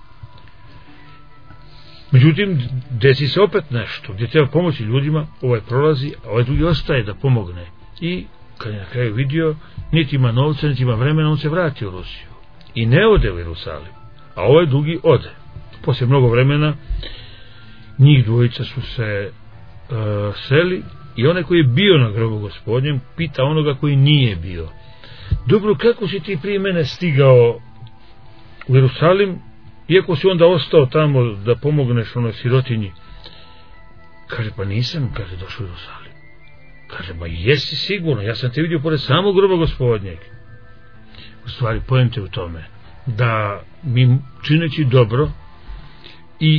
Međutim, desi se opet nešto gdje treba pomoći ljudima, ovaj prolazi, a ovaj drugi ostaje da pomogne. I kad je na kraju vidio, niti ima novca, niti ima vremena, on se vrati u Rusiju i ne ode u Jerusalim, a ovaj drugi ode. Poslije mnogo vremena njih dvojica su se uh, seli i onaj koji je bio na grobu Gospodnjem pita onoga koji nije bio, dobro, kako si ti prije mene stigao u Jerusalim, iako si onda ostao tamo da pomogneš onoj sirotinji? Kaže, pa nisam, kaže, došao u Jerusalim. Kaže, ma jesi sigurno, ja sam te vidio pored samog groba Gospodnjeg. U stvari, poenta je u tome da mi čineći dobro i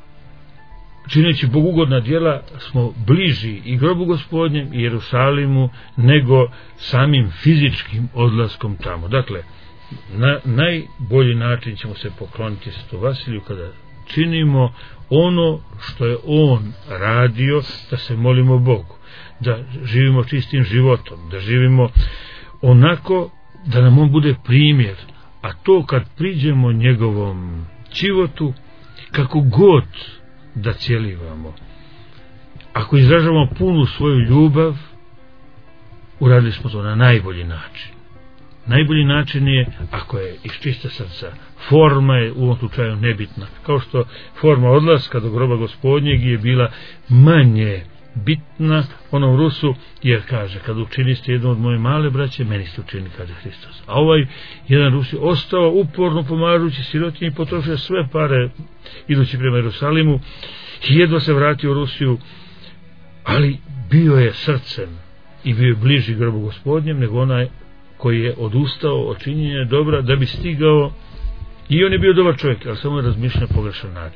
čineći bogugodna djela smo bliži i grobu Gospodnjem i Jerusalimu nego samim fizičkim odlaskom tamo. Dakle, na najbolji način ćemo se pokloniti Svetom Vasiliju kada činimo ono što je on radio, da se molimo Bogu, da živimo čistim životom, da živimo onako da nam on bude primjer, a to kad priđemo njegovom životu, kako god da cijelivamo, ako izražavamo punu svoju ljubav, uradili smo to na najbolji način. Najbolji način je ako je iz čista srca. Forma je u ovom slučaju nebitna, kao što forma odlaska do groba Gospodnjeg je bila manje bitna onom Rusu, jer kaže, kad učiniste jednu od moje male braće, meni ste učinili, kaže Hristos. A ovaj jedan Rus je ostao uporno pomažući sirotinji, potrošio sve pare idući prema Jerusalimu i jedva se vratio u Rusiju, ali bio je srcem i bio je bliži grobu Gospodnjem nego onaj koji je odustao od činjenja dobra da bi stigao, i on je bio dobar čovjek, ali samo je razmišljao na pogrešan način.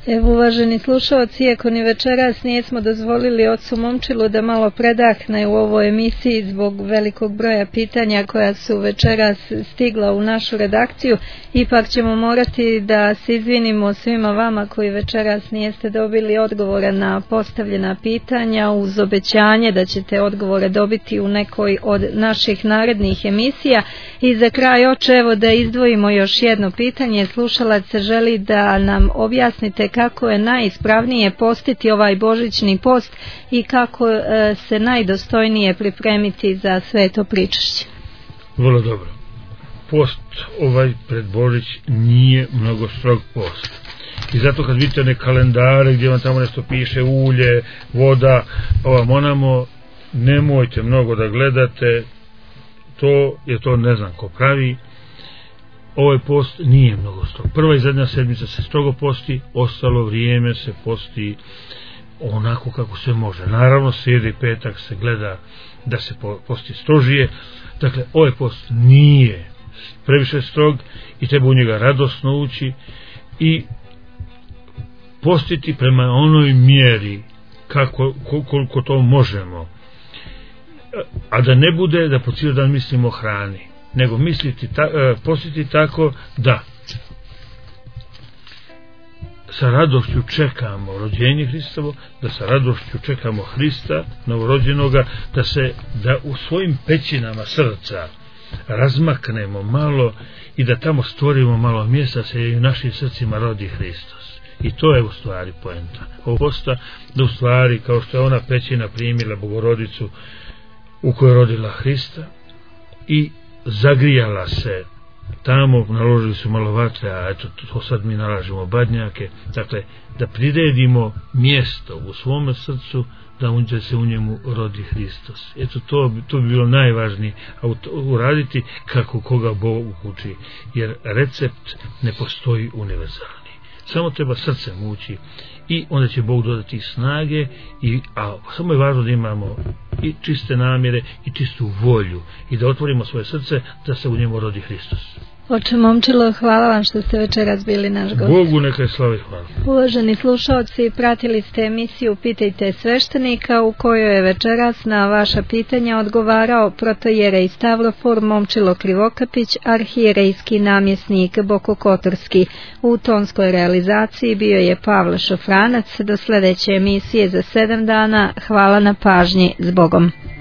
Evo, uvaženi slušalci, iako ni večeras nijesmo dozvolili ocu Momčilu da malo predahne u ovoj emisiji zbog velikog broja pitanja koja su večeras stigla u našu redakciju, ipak ćemo morati da se izvinimo svima vama koji večeras nijeste dobili odgovore na postavljena pitanja, uz obećanje da ćete odgovore dobiti u nekoj od naših narednih emisija. I za kraj, oče, evo da izdvojimo još jedno pitanje. Slušalac želi da nam objasnite kako je najispravnije postiti ovaj božićni post i kako e, se najdostojnije pripremiti za sveto pričašće. Vrlo dobro. Post ovaj pred Božić nije mnogo strog post. I zato kad vidite one kalendare gdje vam tamo nešto piše ulje, voda, ovam onamo, nemojte mnogo da gledate, to je to ne znam ko pravi. Ovaj post nije mnogo strog. Prva i zadnja sedmica se strogo posti, ostalo vrijeme se posti onako kako se može. Naravno, srijeda i petak se gleda da se posti strožije. Dakle, ovaj post nije previše strog i treba u njega radosno ući i postiti prema onoj mjeri kako, koliko to možemo. A da ne bude da po cijeli dan mislimo o hrani, nego misliti ta, postiti tako da sa radošću čekamo rođenje Hristovo, da sa radošću čekamo Hrista novorođenoga, da se da u svojim pećinama srca razmaknemo malo i da tamo stvorimo malo mjesta se i u našim srcima rodi Hristos. I to je u stvari poenta ovog posta, da u stvari kao što je ona pećina primila Bogorodicu u kojoj rodila Hrista i zagrijala se tamo, naložili su malo vatre, a eto to sad mi nalažimo badnjake. Dakle, da priredimo mjesto u svome srcu da se u njemu rodi Hristos. Eto to, to bi bilo najvažnije, a uraditi kako koga Bog uči, jer recept ne postoji univerzalni. Samo treba srce mući i onda će Bog dodati snage, i, a samo je važno da imamo i čiste namjere i čistu volju i da otvorimo svoje srce da se u njemu rodi Hristos. Oče Momčilo, hvala vam što ste večeras bili naš gost. Bogu neka je slava i hvala. Uvaženi slušaoci, pratili ste emisiju Pitajte sveštenika, u kojoj je večeras na vaša pitanja odgovarao protojerej Stavrofor Momčilo Krivokapić, arhijerejski namjesnik Bokokotorski. U tonskoj realizaciji bio je Pavle Šofranac. Do sljedeće emisije za sedam dana. Hvala na pažnji. S Bogom.